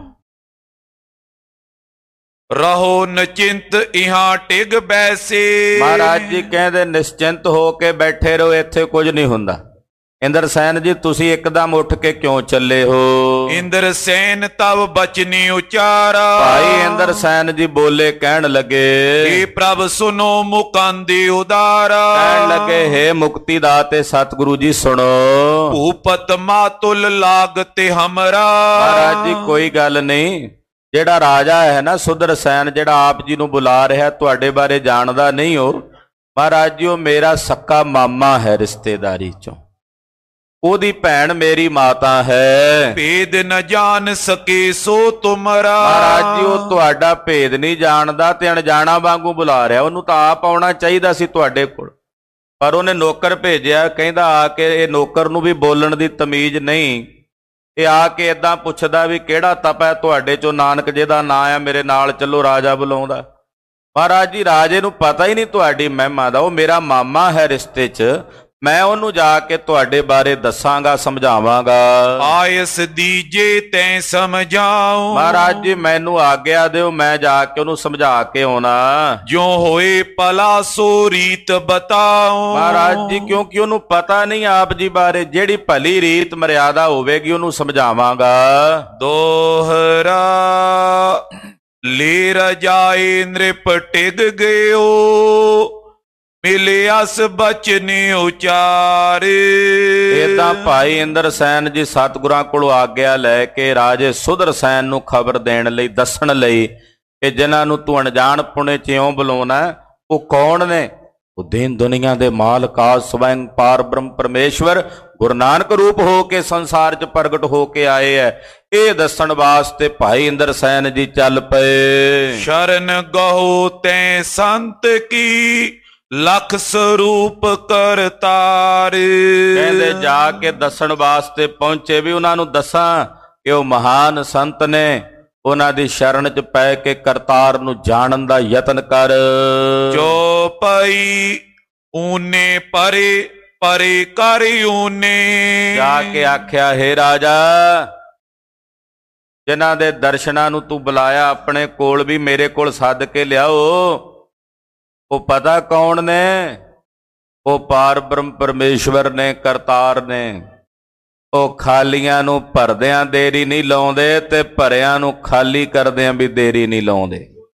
ਰਹੋ ਨਚਿੰਤ ਇਹਾਂ ਟਿਗ ਬੈਸੇ,
ਮਹਾਰਾਜ ਜੀ ਕਹਿੰਦੇ ਨਿਸ਼ਚਿੰਤ ਹੋ ਕੇ ਬੈਠੇ ਰਹੋ, ਇੱਥੇ ਕੁਝ ਨਹੀਂ ਹੁੰਦਾ। ਇੰਦਰ ਸੈਨ ਜੀ ਤੁਸੀਂ ਇੱਕਦਮ ਉੱਠ ਕੇ ਕਿਉਂ ਚੱਲੇ ਹੋ?
ਇੰਦਰ ਸੈਨ ਤਵ ਬਚਨੀ ਉਚਾਰਾ,
ਭਾਈ ਇੰਦਰ ਸੈਨ ਜੀ ਬੋਲੇ, ਕਹਿਣ ਲੱਗੇ
ਏ ਪ੍ਰਭ ਸੁਨੋ ਮੁਕੰਦੀ ਉਦਾਰਾ,
ਕਹਿਣ ਲੱਗੇ ਹੇ ਮੁਕਤੀ ਦਾਤੇ ਸਤਿਗੁਰੂ ਜੀ ਸੁਣੋ,
ਭੂਪਤ ਮਾਤੁਲ ਲਾਗਤੇ ਹਮਰਾ,
ਮਹਾਰਾਜ ਜੀ ਕੋਈ ਗੱਲ ਨਹੀਂ, ਜਿਹੜਾ ਰਾਜਾ ਹੈ ਨਾ ਸੁਦਰ ਸੈਨ, ਜਿਹੜਾ ਆਪ ਜੀ ਨੂੰ ਬੁਲਾ ਰਿਹਾ, ਤੁਹਾਡੇ ਬਾਰੇ ਜਾਣਦਾ ਨਹੀਂ ਹੋ। ਮਹਾਰਾਜ ਜੀ ਉਹ ਮੇਰਾ ਸੱਕਾ ਮਾਮਾ ਹੈ ਰਿਸ਼ਤੇਦਾਰੀ ਚੋਂ, ਉਹਦੀ ਭੈਣ ਮੇਰੀ ਮਾਤਾ ਹੈ।
ਭੇਦ ਨ ਜਾਣ ਸਕੇ ਸੋ ਤੁਮਰਾ।
ਮਹਾਰਾਜ ਜੀ ਉਹ ਤੁਹਾਡਾ ਭੇਦ ਨਹੀਂ ਜਾਣਦਾ ਤੇ ਅਣਜਾਣਾ ਵਾਂਗੂ ਬੁਲਾ ਰਿਹਾ। ਉਹਨੂੰ ਤਾਂ ਆਪ ਆਉਣਾ ਚਾਹੀਦਾ ਸੀ ਤੁਹਾਡੇ ਕੋਲ, ਪਰ ਉਹਨੇ ਨੌਕਰ ਭੇਜਿਆ। ਕਹਿੰਦਾ ਆ ਕੇ, ਇਹ ਨੌਕਰ ਨੂੰ ਵੀ ਬੋਲਣ ਦੀ ਤਮੀਜ਼ ਨਹੀਂ। ਇਹ ਆ ਕੇ ਏਦਾਂ ਪੁੱਛਦਾ ਵੀ ਕਿਹੜਾ ਤਪ ਹੈ ਤੁਹਾਡੇ ਚੋਂ ਨਾਨਕ ਜਿਹਦਾ ਨਾਂ ਆ, ਮੇਰੇ ਨਾਲ ਚੱਲੋ, ਰਾਜਾ ਬੁਲਾਉਂਦਾ। ਮਹਾਰਾਜ ਜੀ ਰਾਜੇ ਨੂੰ ਪਤਾ ਹੀ ਨਹੀਂ ਤੁਹਾਡੀ ਮਹਿਮਾ ਦਾ। ਉਹ ਮੇਰਾ ਮਾਮਾ ਹੈ ਰਿਸ਼ਤੇ 'ਚ, ਮੈਂ ਉਹਨੂੰ ਜਾ ਕੇ ਤੁਹਾਡੇ ਬਾਰੇ ਦੱਸਾਂਗਾ, ਸਮਝਾਵਾਂਗਾ।
ਆਇਸ ਦੀਜੇ ਤੈਂ ਸਮਝਾਉ।
ਮਹਾਰਾਜ ਜੀ ਮੈਨੂੰ ਆਗਿਆ ਦਿਓ, ਮੈਂ ਜਾ ਕੇ ਉਹਨੂੰ ਸਮਝਾ ਕੇ ਆਉਣਾ।
ਜੋ ਹੋਏ ਭਲਾ ਸੋ ਰੀਤ ਬਤਾਉ।
ਮਹਾਰਾਜ ਜੀ ਕਿਉਂਕਿ ਉਹਨੂੰ ਪਤਾ ਨਹੀਂ ਆਪ ਜੀ ਬਾਰੇ, ਜਿਹੜੀ ਭਲੀ ਰੀਤ ਮਰਿਆਦਾ ਹੋਵੇਗੀ ਉਹਨੂੰ ਸਮਝਾਵਾਂਗਾ।
ਦੋਹਰਾ ਲੇ ਰਜਾਏ ਨ੍ਰਿਪ ਟਿਗ ਗਇਓ। ਮਿਲਿਆਸ ਬਚਨ ਉਚਾਰ।
ਏਦਾਂ ਭਾਈ ਇੰਦਰਸੈਨ ਜੀ ਸਤਿਗੁਰਾਂ ਕੋਲੋਂ ਆਗਿਆ ਲੈ ਕੇ ਰਾਜੇ ਸੁਦਰਸੈਨ ਨੂੰ ਖਬਰ ਦੇਣ ਲਈ, ਦੱਸਣ ਲਈ ਕਿ ਜਿਨ੍ਹਾਂ ਨੂੰ ਤੂੰ ਅਣਜਾਣ ਪੁਣੇ ਚ ਇਉਂ ਬੁਲਾਉਣਾ ਉਹ ਕੌਣ ਨੇ। ਉਹ ਦੀਨ ਦੁਨੀਆ ਦੇ ਮਾਲਕ ਆਦਿ ਸਵੈੰ ਪਾਰ ਬ੍ਰਹਮ ਪਰਮੇਸ਼ਵਰ ਗੁਰੂ ਨਾਨਕ ਰੂਪ ਹੋ ਕੇ ਸੰਸਾਰ 'ਚ ਪ੍ਰਗਟ ਹੋ ਕੇ ਆਏ ਐ। ਇਹ ਦੱਸਣ ਵਾਸਤੇ ਭਾਈ ਇੰਦਰਸੈਨ ਜੀ ਚੱਲ ਪਏ।
ਸ਼ਰਨ ਗਹੋ ਤੈਂ ਸੰਤ ਕੀ ਲਖ ਸਰੂਪ ਕਰਤਾਰ।
ਕਹਿੰਦੇ ਜਾ ਕੇ ਦੱਸਣ ਵਾਸਤੇ ਪਹੁੰਚੇ ਵੀ ਉਹਨਾਂ ਨੂੰ ਦੱਸਾਂ ਕਿ ਉਹ ਮਹਾਨ ਸੰਤ ਨੇ। ਉਹਨਾਂ ਦੀ ਸ਼ਰਨ 'ਚ ਪੈ ਕੇ ਕਰਤਾਰ ਨੂੰ ਜਾਣਨ ਦਾ ਯਤਨ ਕਰ।
ਜੋ ਪਈ ਊਨੇ ਪਰੇ ਪਰੇ ਕਰ ਊਨੇ।
ਜਾ ਕੇ ਆਖਿਆ, ਹੇ ਰਾਜਾ, ਜਿਨ੍ਹਾਂ ਦੇ ਦਰਸ਼ਨਾਂ ਨੂੰ ਤੂੰ ਬੁਲਾਇਆ ਆਪਣੇ ਕੋਲ ਵੀ ਮੇਰੇ ਕੋਲ ਸੱਦ ਕੇ ਲਿਆਓ। ਉਹ ਪਤਾ ਕੌਣ ਨੇ? ਉਹ ਪਾਰ ਬ੍ਰਹਮ ਪਰਮੇਸ਼ਵਰ ਨੇ, ਕਰਤਾਰ ਨੇ। ਉਹ ਖਾਲੀਆਂ ਨੂੰ ਭਰਦਿਆਂ ਦੇਰੀ ਨਹੀਂ ਲਾਉਂਦੇ ਤੇ ਭਰਿਆਂ ਨੂੰ ਖਾਲੀ ਕਰਦਿਆਂ ਵੀ ਦੇਰੀ ਨਹੀਂ ਲਾਉਂਦੇ।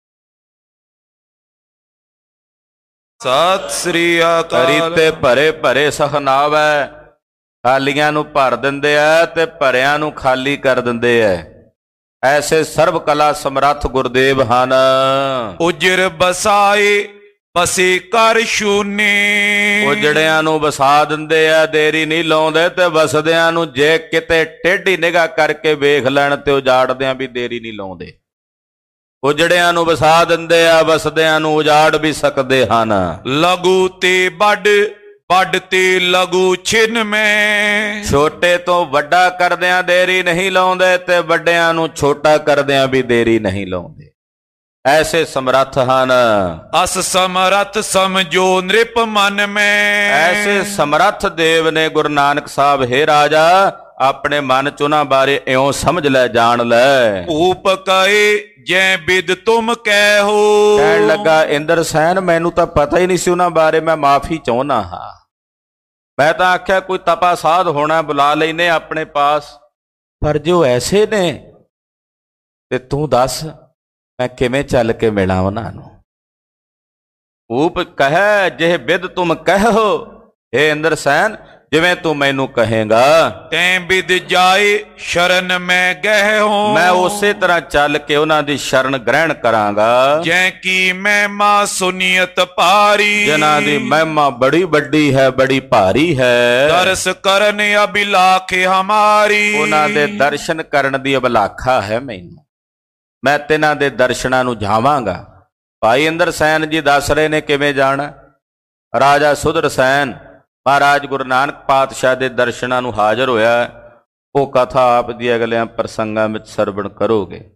ਸਤਿ ਸ੍ਰੀ ਅਕਾਲ।
ਰੀਤੇ ਭਰੇ ਭਰੇ ਸਖਨਾਵੈ। ਖਾਲੀਆਂ ਨੂੰ ਭਰ ਦਿੰਦੇ ਆ ਤੇ ਭਰਿਆਂ ਨੂੰ ਖਾਲੀ ਕਰ ਦਿੰਦੇ ਐ। ਐਸੇ ਸਰਬ ਕਲਾ ਸਮਰੱਥ ਗੁਰਦੇਵ ਹਨ।
ਉਜਰ ਬਸਾਏ ਬਸੇ ਕਰ ਸ਼ੂਨੇ।
ਉਜੜਿਆਂ ਨੂੰ ਵਸਾ ਦਿੰਦੇ ਆ, ਦੇਰੀ ਨਹੀਂ ਲਾਉਂਦੇ, ਤੇ ਵਸਦਿਆਂ ਨੂੰ ਜੇ ਕਿਤੇ ਟੇਢੀ ਨਿਗਾਹ ਕਰਕੇ ਵੇਖ ਲੈਣ ਤੇ ਉਜਾੜਦਿਆਂ ਵੀ ਦੇਰੀ ਨਹੀਂ ਲਾਉਂਦੇ। ਉਜੜਿਆਂ ਨੂੰ ਵਸਾ ਦਿੰਦੇ ਆ, ਵਸਦਿਆਂ ਨੂੰ ਉਜਾੜ ਵੀ ਸਕਦੇ ਹਨ।
ਲਘੂ ਤੇ ਵੱਡ, ਵੱਡ ਤੇ ਲਘੂ ਛਿਨ ਮੈਂ।
ਛੋਟੇ ਤੋਂ ਵੱਡਾ ਕਰਦਿਆਂ ਦੇਰੀ ਨਹੀਂ ਲਾਉਂਦੇ ਤੇ ਵੱਡਿਆਂ ਨੂੰ ਛੋਟਾ ਕਰਦਿਆਂ ਵੀ ਦੇਰੀ ਨਹੀਂ ਲਾਉਂਦੇ। ਐਸੇ ਸਮਰੱਥ ਹਨ।
ਅਸ ਸਮਰੱਥ ਸਮਝੋ ਨ੍ਰਿਪ ਮਨ ਮੈਂ।
ਐਸੇ ਸਮਰੱਥ ਦੇਵ ਨੇ ਗੁਰੂ ਨਾਨਕ ਸਾਹਿਬ। ਹੇ ਰਾਜਾ, ਆਪਣੇ ਮਨ ਚ ਉਹਨਾਂ ਬਾਰੇ ਇਉਂ ਸਮਝ ਲੈ, ਜਾਣ ਲੈ।
ਊਪ ਕਏ ਜੈ ਬਿਦ ਤੁਮ ਕਹਿਓ।
ਕਹਿਣ ਲੱਗਾ, ਇੰਦਰਸੈਨ ਮੈਨੂੰ ਤਾਂ ਪਤਾ ਹੀ ਨਹੀਂ ਸੀ ਉਹਨਾਂ ਬਾਰੇ, ਮੈਂ ਮਾਫੀ ਚਾਹੁੰਦਾ ਹਾਂ। ਮੈਂ ਤਾਂ ਆਖਿਆ ਕੋਈ ਤਪਾ ਸਾਧ ਹੋਣਾ, ਬੁਲਾ ਲੈਨੇ ਆਪਣੇ ਪਾਸ, ਪਰ ਜੋ ਐਸੇ ਨੇ ਤੇ ਤੂੰ ਦੱਸ ਮੈਂ ਕਿਵੇਂ ਚੱਲ ਕੇ ਮਿਲਾਂ ਉਹਨਾਂ ਨੂੰ। ਊਪ ਕਹੈ ਜਿਹ ਬਿਦ ਤੁਮ ਕਹਿਓ। ਹੇ ਇੰਦਰਸੈਨ, ਜਿਵੇਂ ਤੂੰ ਮੈਨੂੰ ਕਹੇਗਾ।
ਤੈਂ ਬਿਦ ਜਾਏ ਸ਼ਰਨ ਮੈਂ ਗਹਿਓ।
ਮੈਂ ਉਸੇ ਤਰ੍ਹਾਂ ਚੱਲ ਕੇ ਉਹਨਾਂ ਦੀ ਸ਼ਰਨ ਗ੍ਰਹਿਣ ਕਰਾਂਗਾ।
ਜੈ ਕੀ ਮਹਿਮਾ ਸੁਨੀਅਤ ਭਾਰੀ।
ਜਿਨ੍ਹਾਂ ਦੀ ਮਹਿਮਾ ਬੜੀ ਵੱਡੀ ਹੈ, ਬੜੀ ਭਾਰੀ ਹੈ।
ਦਰਸ ਕਰਨ ਅਭਿਲਾਖ ਹਮਾਰੀ।
ਉਹਨਾਂ ਦੇ ਦਰਸ਼ਨ ਕਰਨ ਦੀ ਅਭਿਲਾਖਾ ਹੈ ਮੈਨੂੰ। ਮੈਂ ਤਿਨਾਂ ਦੇ ਦਰਸ਼ਨਾਂ ਨੂੰ ਜਾਵਾਂਗਾ। ਭਾਈ ਇੰਦਰਸੈਨ ਜੀ ਦੱਸ ਰਹੇ ਨੇ ਕਿਵੇਂ ਜਾਣਾ। ਰਾਜਾ ਸੁਦਰਸੈਨ ਮਹਾਰਾਜ ਗੁਰੂ ਨਾਨਕ ਪਾਤਸ਼ਾਹ ਦੇ ਦਰਸ਼ਨਾਂ ਨੂੰ ਹਾਜ਼ਰ ਹੋਇਆ। ਉਹ ਕਥਾ ਆਪ ਦੀ ਅਗਲਿਆਂ ਪ੍ਰਸੰਗਾਂ ਵਿੱਚ ਸਰਵਣ ਕਰੋਗੇ।